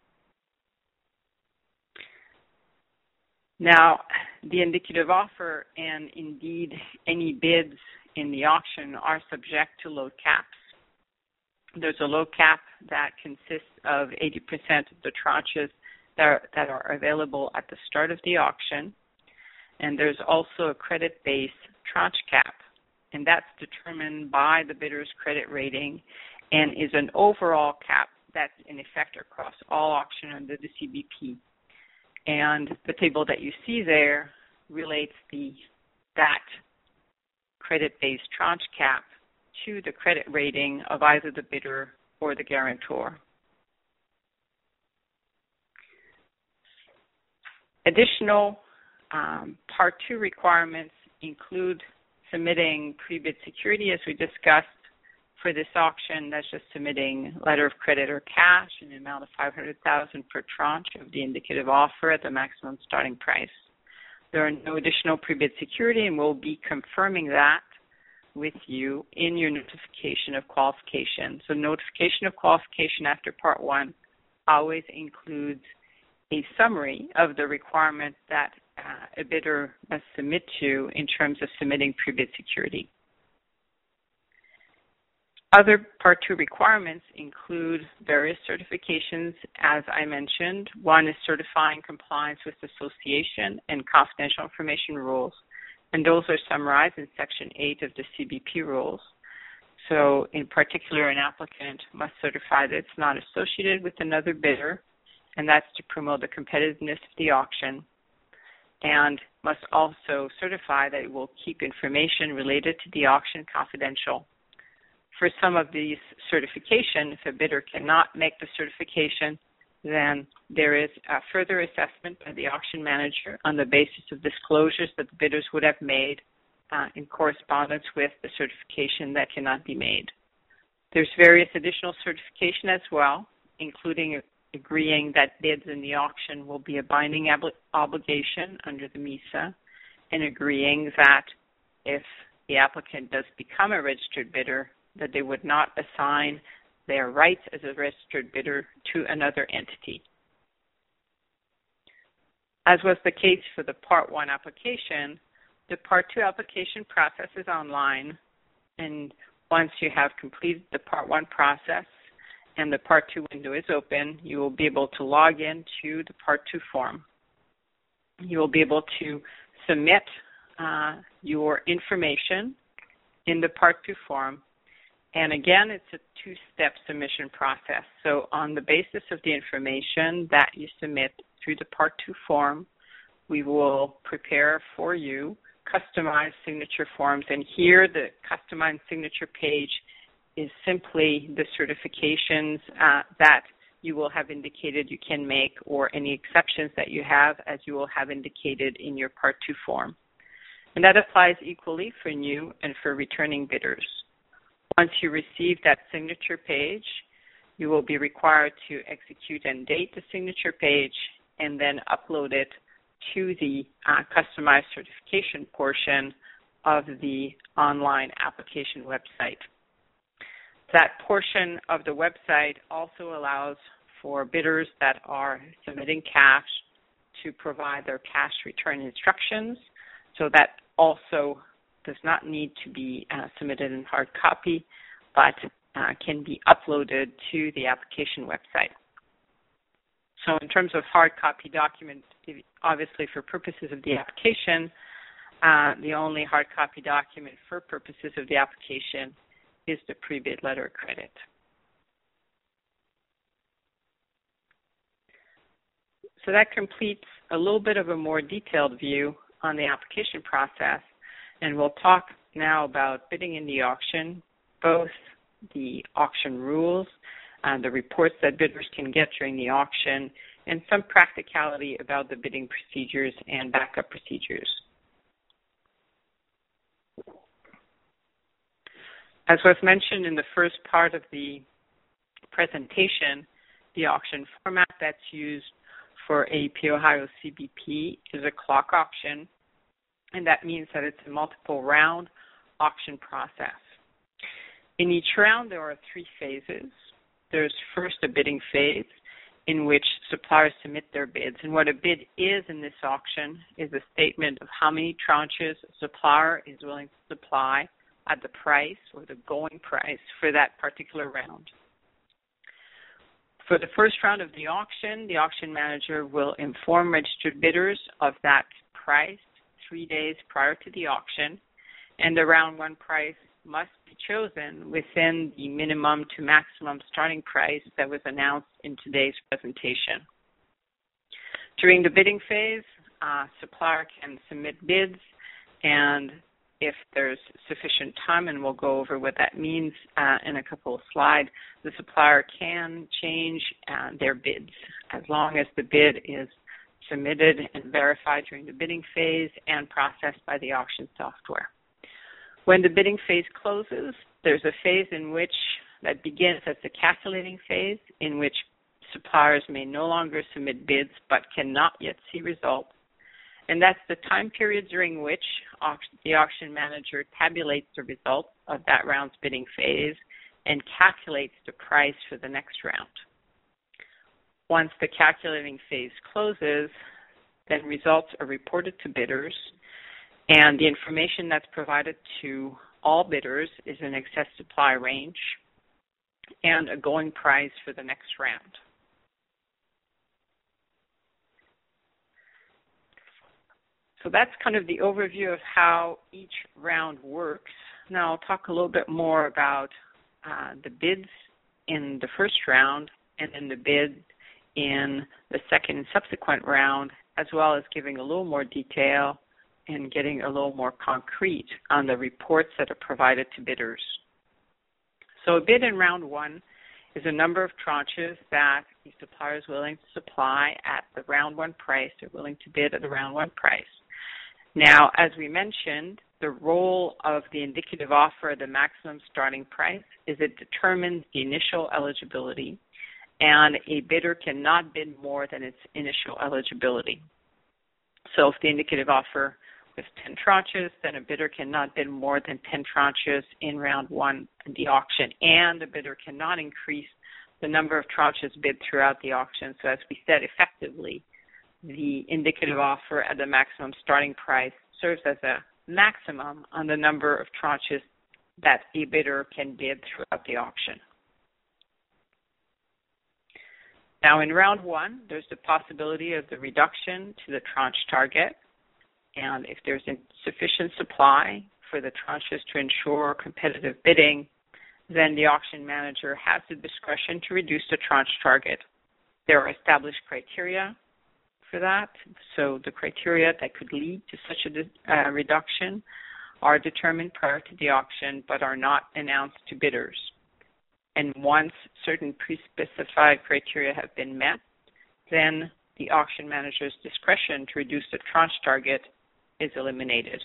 Now, the indicative offer and indeed any bids in the auction are subject to load caps. There's a load cap that consists of eighty percent of the tranches that are, that are available at the start of the auction. And there's also a credit-based tranche cap, and that's determined by the bidder's credit rating and is an overall cap that's in effect across all auction under the C B P. And the table that you see there relates the that credit-based tranche cap to the credit rating of either the bidder or the guarantor. Additional um, Part two requirements include submitting pre-bid security, as we discussed. For this auction, that's just submitting letter of credit or cash in the amount of five hundred thousand dollars per tranche of the indicative offer at the maximum starting price. There are no additional pre-bid security, and we'll be confirming that with you in your notification of qualification. So notification of qualification after Part one always includes a summary of the requirements that uh, a bidder must submit to in terms of submitting pre-bid security. Other Part two requirements include various certifications, as I mentioned. One is certifying compliance with association and confidential information rules, and those are summarized in Section eight of the C B P rules. So in particular, an applicant must certify that it's not associated with another bidder, and that's to promote the competitiveness of the auction, and must also certify that it will keep information related to the auction confidential. For some of these certifications, if a bidder cannot make the certification, then there is a further assessment by the auction manager on the basis of disclosures that the bidders would have made uh, in correspondence with the certification that cannot be made. There's various additional certification as well, including agreeing that bids in the auction will be a binding ob- obligation under the MISA, and agreeing that if the applicant does become a registered bidder, that they would not assign their rights as a registered bidder to another entity. As was the case for the Part one application, the Part two application process is online, and once you have completed the Part one process and the Part two window is open, you will be able to log in to the Part two form. You will be able to submit uh, your information in the Part two form. And again, it's a two-step submission process. So on the basis of the information that you submit through the Part two form, we will prepare for you customized signature forms. And here, the customized signature page is simply the certifications uh, that you will have indicated you can make, or any exceptions that you have, as you will have indicated in your Part two form. And that applies equally for new and for returning bidders. Once you receive that signature page, you will be required to execute and date the signature page and then upload it to the uh, customized certification portion of the online application website. That portion of the website also allows for bidders that are submitting cash to provide their cash return instructions, so that also does not need to be uh, submitted in hard copy, but uh, can be uploaded to the application website. So in terms of hard copy document, obviously for purposes of the application, uh, the only hard copy document for purposes of the application is the pre-bid letter of credit. So that completes a little bit of a more detailed view on the application process. And we'll talk now about bidding in the auction, both the auction rules, uh, the reports that bidders can get during the auction, and some practicality about the bidding procedures and backup procedures. As was mentioned in the first part of the presentation, the auction format that's used for A E P Ohio C B P is a clock auction, and that means that it's a multiple round auction process. In each round, there are three phases. There's first a bidding phase, in which suppliers submit their bids. And what a bid is in this auction is a statement of how many tranches a supplier is willing to supply at the price or the going price for that particular round. For the first round of the auction, the auction manager will inform registered bidders of that price three days prior to the auction, and the round one price must be chosen within the minimum to maximum starting price that was announced in today's presentation. During the bidding phase, uh, supplier can submit bids, and if there's sufficient time, and we'll go over what that means uh, in a couple of slides, the supplier can change uh, their bids as long as the bid is submitted and verified during the bidding phase and processed by the auction software. When the bidding phase closes, there's a phase in which that begins as the calculating phase, in which suppliers may no longer submit bids but cannot yet see results. And that's the time period during which the auction manager tabulates the results of that round's bidding phase and calculates the price for the next round. Once the calculating phase closes, then results are reported to bidders, and the information that's provided to all bidders is an excess supply range and a going price for the next round. So that's kind of the overview of how each round works now I'll talk a little bit more about uh, the bids in the first round and then the bid in the second and subsequent round, as well as giving a little more detail and getting a little more concrete on the reports that are provided to bidders. So a bid in round one is a number of tranches that the supplier is willing to supply at the round one price. They're willing to bid at the round one price. Now, as we mentioned, the role of the indicative offer at the maximum starting price is it determines the initial eligibility, and a bidder cannot bid more than its initial eligibility. So if the indicative offer was ten tranches, then a bidder cannot bid more than ten tranches in round one in the auction, and the bidder cannot increase the number of tranches bid throughout the auction. So as we said, effectively, the indicative offer at the maximum starting price serves as a maximum on the number of tranches that a bidder can bid throughout the auction. Now in round one, there's the possibility of the reduction to the tranche target, and if there's insufficient supply for the tranches to ensure competitive bidding, then the auction manager has the discretion to reduce the tranche target. There are established criteria for that. So the criteria that could lead to such a uh, reduction are determined prior to the auction but are not announced to bidders. And once certain pre-specified criteria have been met, then the auction manager's discretion to reduce the tranche target is eliminated.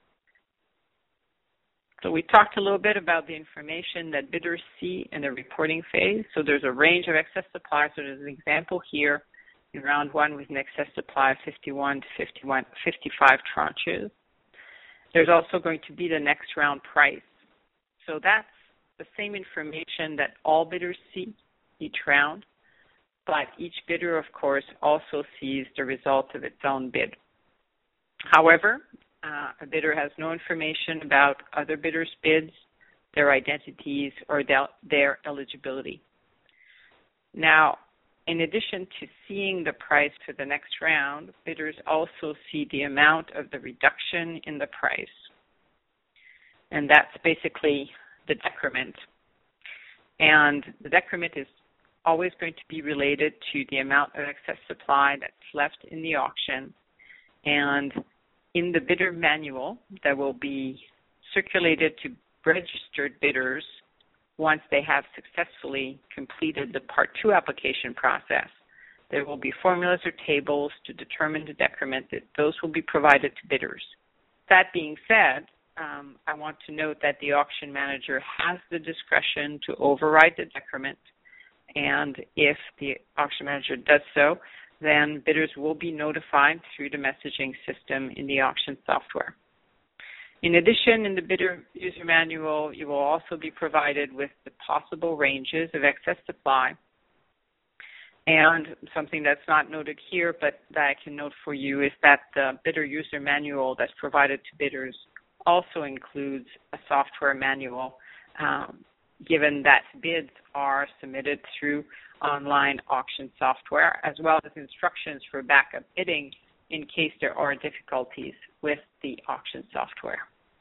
So we talked a little bit about the information that bidders see in the reporting phase. So there's a range of excess supply. So there's an example here in round one with an excess supply of fifty-one to fifty-one, fifty-five tranches. There's also going to be the next round price. So that's the same information that all bidders see each round, but each bidder, of course, also sees the result of its own bid. However, uh, a bidder has no information about other bidders' bids, their identities, or their eligibility. Now, in addition to seeing the price for the next round, bidders also see the amount of the reduction in the price. And that's basically the decrement. And the decrement is always going to be related to the amount of excess supply that's left in the auction. And in the bidder manual that will be circulated to registered bidders once they have successfully completed the Part two application process, there will be formulas or tables to determine the decrement. That those will be provided to bidders. That being said, um, I want to note that the auction manager has the discretion to override the decrement, and if the auction manager does so, then bidders will be notified through the messaging system in the auction software. In addition, in the bidder user manual, you will also be provided with the possible ranges of excess supply. And something that's not noted here, but that I can note for you, is that the bidder user manual that's provided to bidders also includes a software manual, um, given that bids are submitted through online auction software, as well as instructions for backup bidding in case there are difficulties with the auction software.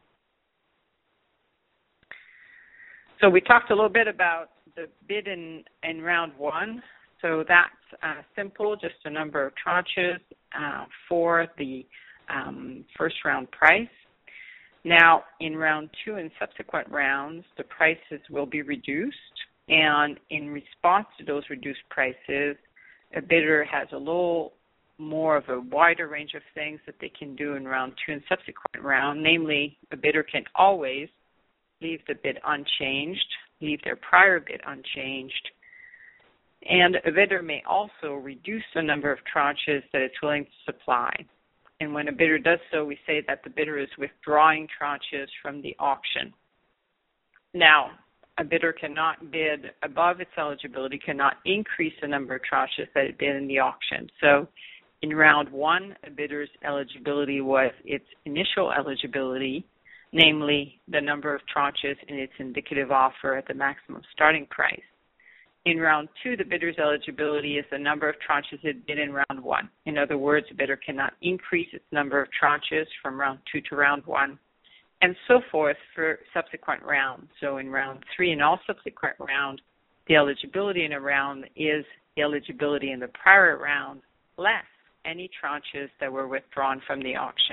So we talked a little bit about the bid in, in round one. So that's uh, simple, just a number of tranches uh, for the um, first round price. Now, in round two and subsequent rounds, the prices will be reduced, and in response to those reduced prices, a bidder has a little more of a wider range of things that they can do in round two and subsequent round. Namely, a bidder can always leave the bid unchanged, leave their prior bid unchanged, and a bidder may also reduce the number of tranches that it's willing to supply. And when a bidder does so, we say that the bidder is withdrawing tranches from the auction. Now, a bidder cannot bid above its eligibility, cannot increase the number of tranches that it bid in the auction. So in round one, a bidder's eligibility was its initial eligibility, namely the number of tranches in its indicative offer at the maximum starting price. In round two, the bidder's eligibility is the number of tranches it bid in round one. In other words, a bidder cannot increase its number of tranches from round two to round one. and so forth for subsequent rounds. So in round three and all subsequent rounds, the eligibility in a round is the eligibility in the prior round less any tranches that were withdrawn from the auction.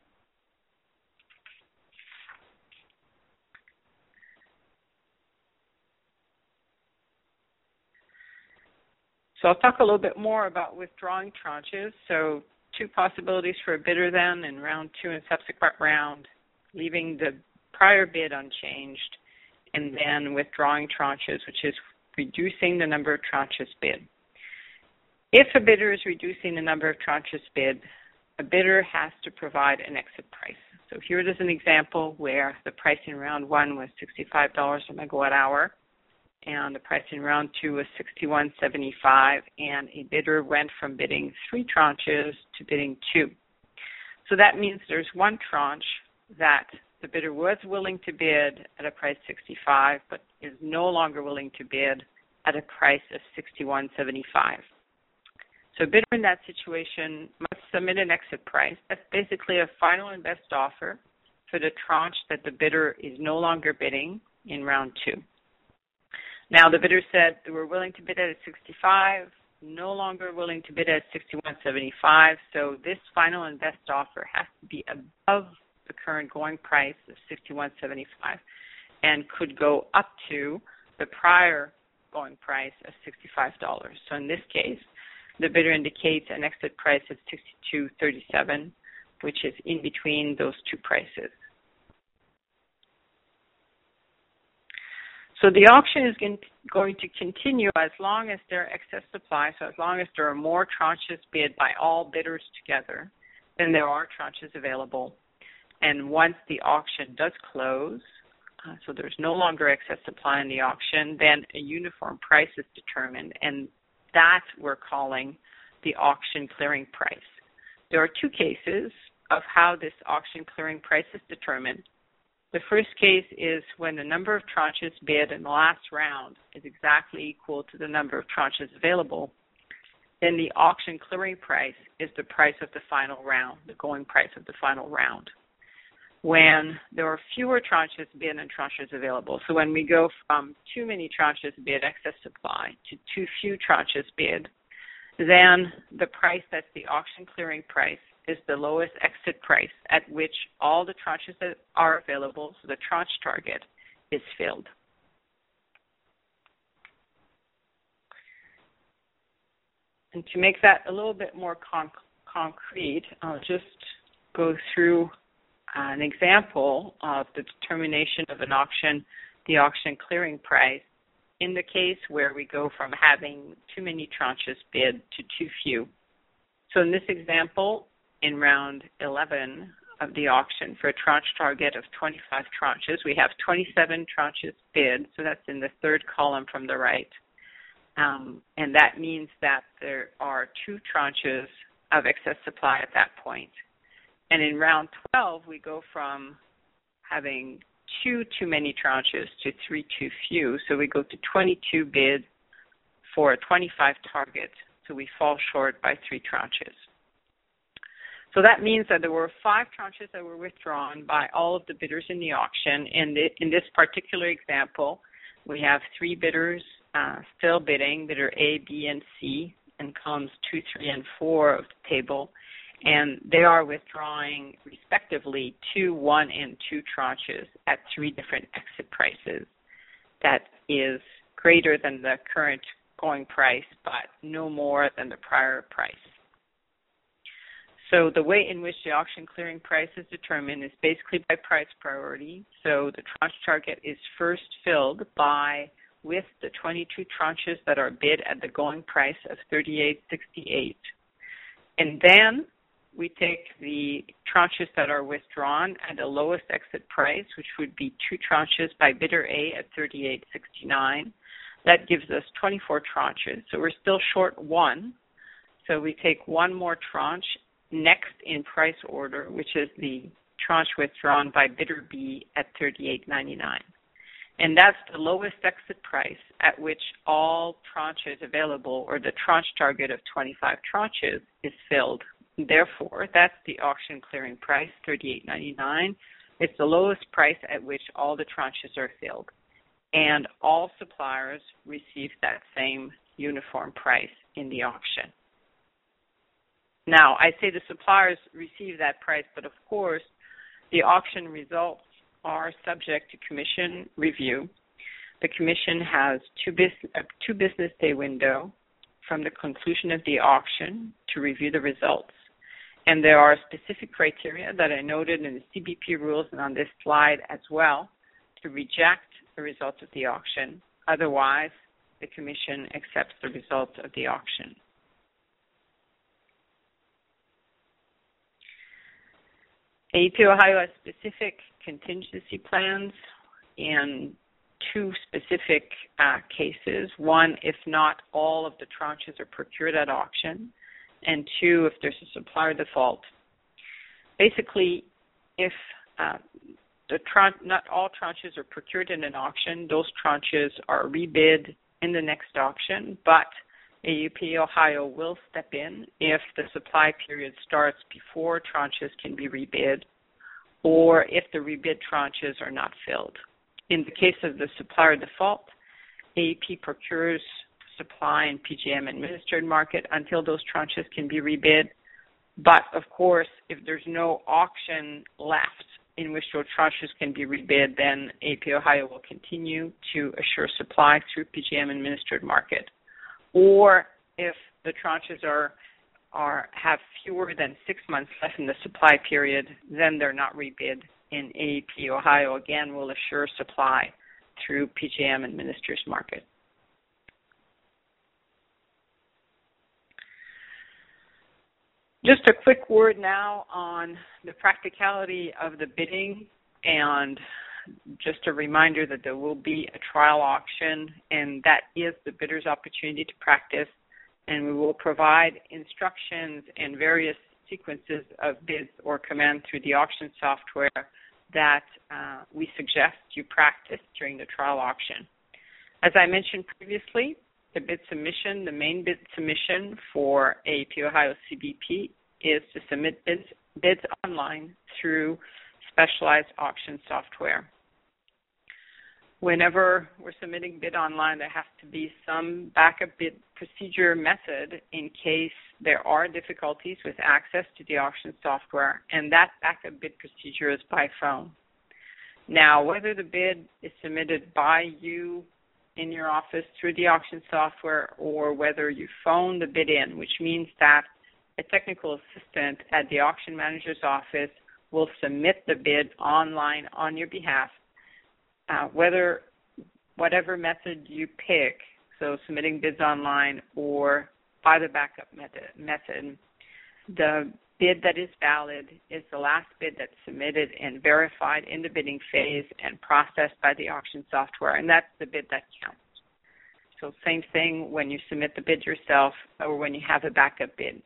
So I'll talk a little bit more about withdrawing tranches. So two possibilities for a bidder then in round two and subsequent round, leaving the prior bid unchanged, and then withdrawing tranches, which is reducing the number of tranches bid. If a bidder is reducing the number of tranches bid, a bidder has to provide an exit price. So here it is an example where the price in round one was sixty-five dollars a megawatt hour, and the price in round two was sixty-one seventy-five, and a bidder went from bidding three tranches to bidding two. So that means there's one tranche that the bidder was willing to bid at a price sixty-five, but is no longer willing to bid at a price of sixty-one seventy-five. So a bidder in that situation must submit an exit price. That's basically a final and best offer for the tranche that the bidder is no longer bidding in round two. Now the bidder said they were willing to bid at sixty-five, no longer willing to bid at sixty-one seventy-five, so this final and best offer has to be above the current going price of sixty-one seventy-five and could go up to the prior going price of sixty-five dollars. So in this case, the bidder indicates an exit price of sixty-two thirty-seven, which is in between those two prices. So the auction is going to continue as long as there are excess supply, so as long as there are more tranches bid by all bidders together than there are tranches available. And once the auction does close, uh, so there's no longer excess supply in the auction, then a uniform price is determined, and that we're calling the auction clearing price. There are two cases of how this auction clearing price is determined. The first case is when the number of tranches bid in the last round is exactly equal to the number of tranches available. Then the auction clearing price is the price of the final round, the going price of the final round. When there are fewer tranches bid and tranches available, so when we go from too many tranches bid, excess supply, to too few tranches bid, then the price that's the auction clearing price is the lowest exit price at which all the tranches that are available, so the tranche target, is filled. And to make that a little bit more con- concrete, I'll just go through an example of the determination of an auction, the auction clearing price, in the case where we go from having too many tranches bid to too few. So in this example, in round eleven of the auction, for a tranche target of twenty-five tranches, we have twenty-seven tranches bid, so that's in the third column from the right. Um, and that means that there are two tranches of excess supply at that point. And in round twelve, we go from having two too many tranches to three too few. So we go to twenty-two bid for a twenty-five target. So we fall short by three tranches. So that means that there were five tranches that were withdrawn by all of the bidders in the auction. And in this particular example, we have three bidders uh, still bidding, bidder A, B, and C, in columns two, three, and four of the table. And they are withdrawing, respectively, two, one, and two tranches at three different exit prices. That is greater than the current going price, but no more than the prior price. So the way in which the auction clearing price is determined is basically by price priority. So the tranche target is first filled by with the twenty-two tranches that are bid at the going price of thirty-eight sixty-eight. And then we take the tranches that are withdrawn at the lowest exit price, which would be two tranches by bidder A at thirty-eight sixty-nine. That gives us twenty-four tranches. So we're still short one. So we take one more tranche next in price order, which is the tranche withdrawn by bidder B at thirty-eight ninety-nine. And that's the lowest exit price at which all tranches available, or the tranche target of twenty-five tranches, is filled. Therefore, that's the auction clearing price, thirty-eight ninety-nine, It's the lowest price at which all the tranches are filled, and all suppliers receive that same uniform price in the auction. Now, I say the suppliers receive that price, but of course, the auction results are subject to commission review. The commission has two, bus- a two business day window from the conclusion of the auction to review the results. And there are specific criteria that are noted in the C B P rules and on this slide as well to reject the results of the auction. Otherwise, the commission accepts the results of the auction. A E P Ohio has specific contingency plans in two specific uh, cases. One, if not all of the tranches are procured at auction, and two, if there's a supplier default. Basically, if uh, the tran- not all tranches are procured in an auction, those tranches are rebid in the next auction, but A E P Ohio will step in if the supply period starts before tranches can be rebid, or if the rebid tranches are not filled. In the case of the supplier default, A E P procures supply in P J M administered market until those tranches can be rebid. But of course, if there's no auction left in which those tranches can be rebid, then A E P Ohio will continue to assure supply through P J M administered market. Or if the tranches are are have fewer than six months left in the supply period, then they're not rebid, and A E P Ohio again will assure supply through P J M administered market. Just a quick word now on the practicality of the bidding, and just a reminder that there will be a trial auction, and that is the bidder's opportunity to practice, and we will provide instructions and various sequences of bids or commands through the auction software that uh, we suggest you practice during the trial auction. As I mentioned previously, the bid submission, the main bid submission for A E P Ohio C B P is to submit bids, bids online through specialized auction software. Whenever we're submitting bid online, there has to be some backup bid procedure method in case there are difficulties with access to the auction software, and that backup bid procedure is by phone. Now, whether the bid is submitted by you in your office through the auction software or whether you phone the bid in, which means that a technical assistant at the auction manager's office will submit the bid online on your behalf, uh, whether whatever method you pick, so submitting bids online or by the backup method, method, the bid that is valid is the last bid that's submitted and verified in the bidding phase and processed by the auction software, and that's the bid that counts. So same thing when you submit the bid yourself or when you have a backup bid.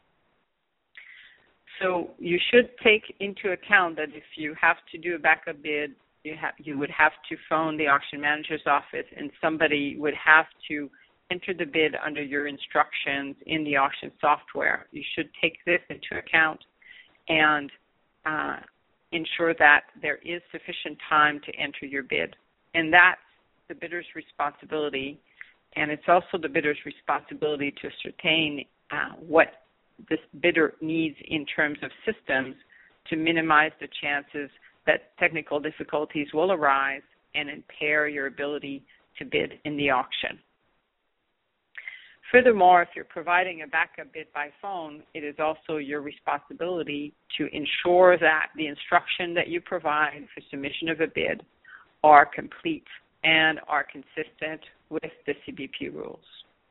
So you should take into account that if you have to do a backup bid, you, ha- you would have to phone the auction manager's office, and somebody would have to enter the bid under your instructions in the auction software. You should take this into account and uh, ensure that there is sufficient time to enter your bid. And that's the bidder's responsibility, and it's also the bidder's responsibility to ascertain uh, what this bidder needs in terms of systems to minimize the chances that technical difficulties will arise and impair your ability to bid in the auction. Furthermore, if you're providing a backup bid by phone, it is also your responsibility to ensure that the instruction that you provide for submission of a bid are complete and are consistent with the C B P rules.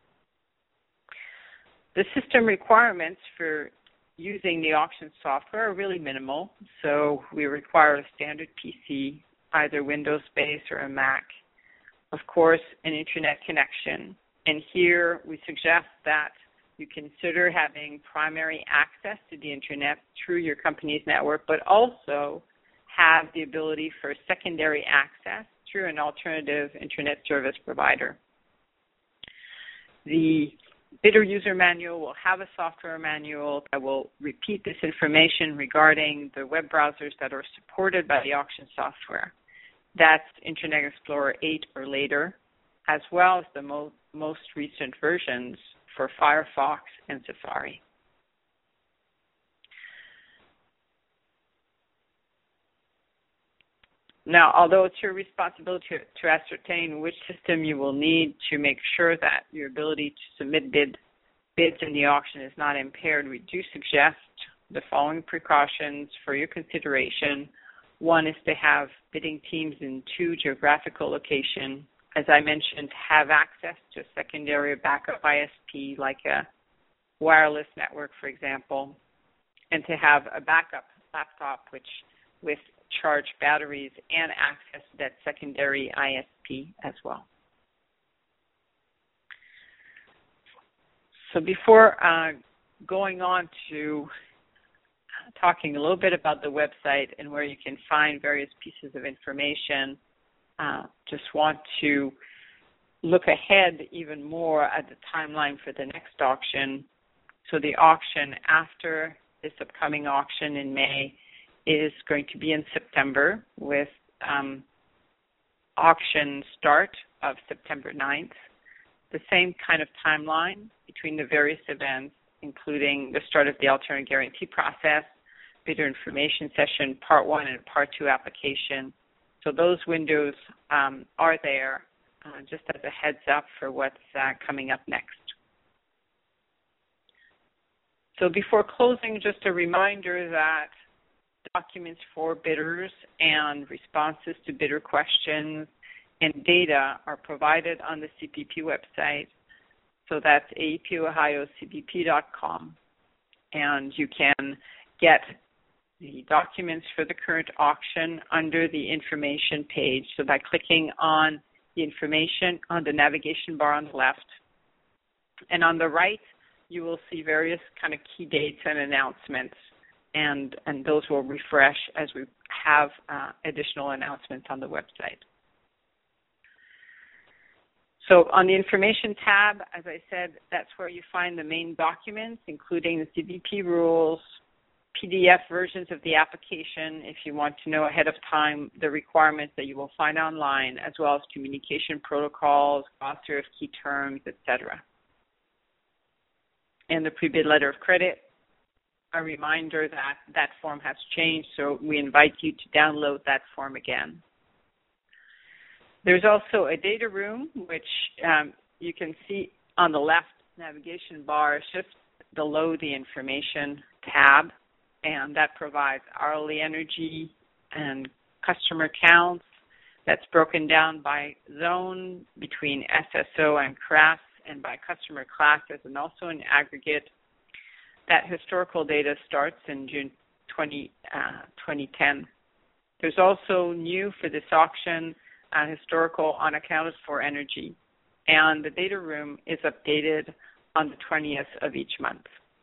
The system requirements for using the auction software are really minimal, so we require a standard P C, either Windows-based or a Mac. Of course, an internet connection. And here we suggest that you consider having primary access to the internet through your company's network, but also have the ability for secondary access through an alternative internet service provider. The bidder user manual will have a software manual that will repeat this information regarding the web browsers that are supported by the auction software. That's Internet Explorer eight or later, as well as the mo- most recent versions for Firefox and Safari. Now, although it's your responsibility to, to ascertain which system you will need to make sure that your ability to submit bid, bids in the auction is not impaired, we do suggest the following precautions for your consideration. One is to have bidding teams in two geographical locations. As I mentioned, have access to a secondary backup I S P like a wireless network, for example, and to have a backup laptop which with charged batteries and access to that secondary I S P as well. So before uh, going on to talking a little bit about the website and where you can find various pieces of information, uh, just want to look ahead even more at the timeline for the next auction. So the auction after this upcoming auction in May is going to be in September with um, auction start of September ninth. The same kind of timeline between the various events, including the start of the alternate guarantee process, bidder information session, part one and part two application. So those windows um, are there uh, just as a heads up for what's uh, coming up next. So before closing, just a reminder that documents for bidders and responses to bidder questions and data are provided on the C P P website. So that's A E P Ohio C B P dot com. And you can get the documents for the current auction under the information page. So by clicking on the information on the navigation bar on the left, and on the right, you will see various kind of key dates and announcements. And, and those will refresh as we have uh, additional announcements on the website. So on the information tab, as I said, that's where you find the main documents, including the C B P rules, P D F versions of the application if you want to know ahead of time the requirements that you will find online, as well as communication protocols, glossary of key terms, et cetera. And the pre-bid letter of credit, a reminder that that form has changed, so we invite you to download that form again. There's also a data room, which um, you can see on the left navigation bar, just below the information tab, and that provides hourly energy and customer counts. That's broken down by zone between S S O and C R A S and by customer classes, and also in aggregate. That historical data starts in June twenty ten. There's also new for this auction, uh, historical unaccounted for energy. And the data room is updated on the twentieth of each month.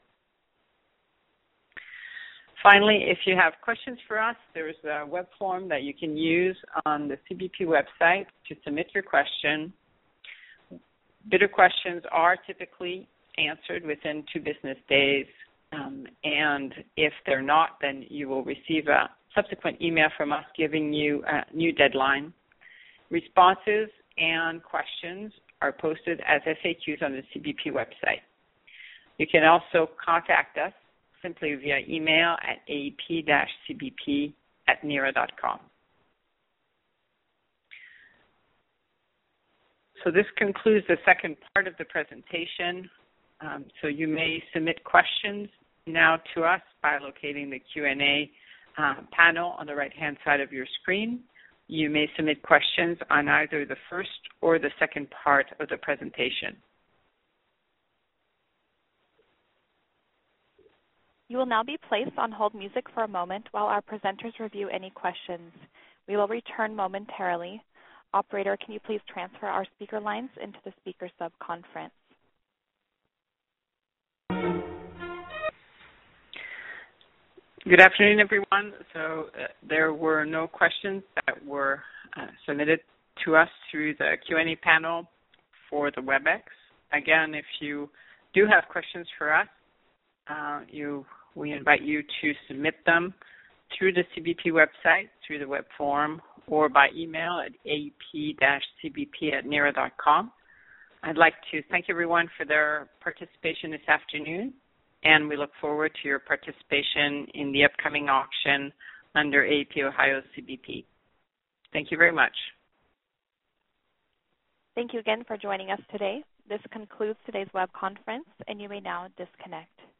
Finally, if you have questions for us, there's a web form that you can use on the C B P website to submit your question. Bidder questions are typically answered within two business days, um, and if they're not, then you will receive a subsequent email from us giving you a new deadline. Responses and questions are posted as F A Qs on the C B P website. You can also contact us simply via email at A E P C B P at N E R A dot com. So this concludes the second part of the presentation. Um, so you may submit questions now to us by locating the Q and A uh, panel on the right-hand side of your screen. You may submit questions on either the first or the second part of the presentation. You will now be placed on hold music for a moment while our presenters review any questions. We will return momentarily. Operator, can you please transfer our speaker lines into the speaker sub-conference? Good afternoon, everyone. So uh, there were no questions that were uh, submitted to us through the Q and A panel for the WebEx. Again, if you do have questions for us, uh, you, we invite you to submit them through the C B P website, through the web form, or by email at a e p c b p at nera dot com. I'd like to thank everyone for their participation this afternoon, and we look forward to your participation in the upcoming auction under A E P Ohio C B P. Thank you very much. Thank you again for joining us today. This concludes today's web conference, and you may now disconnect.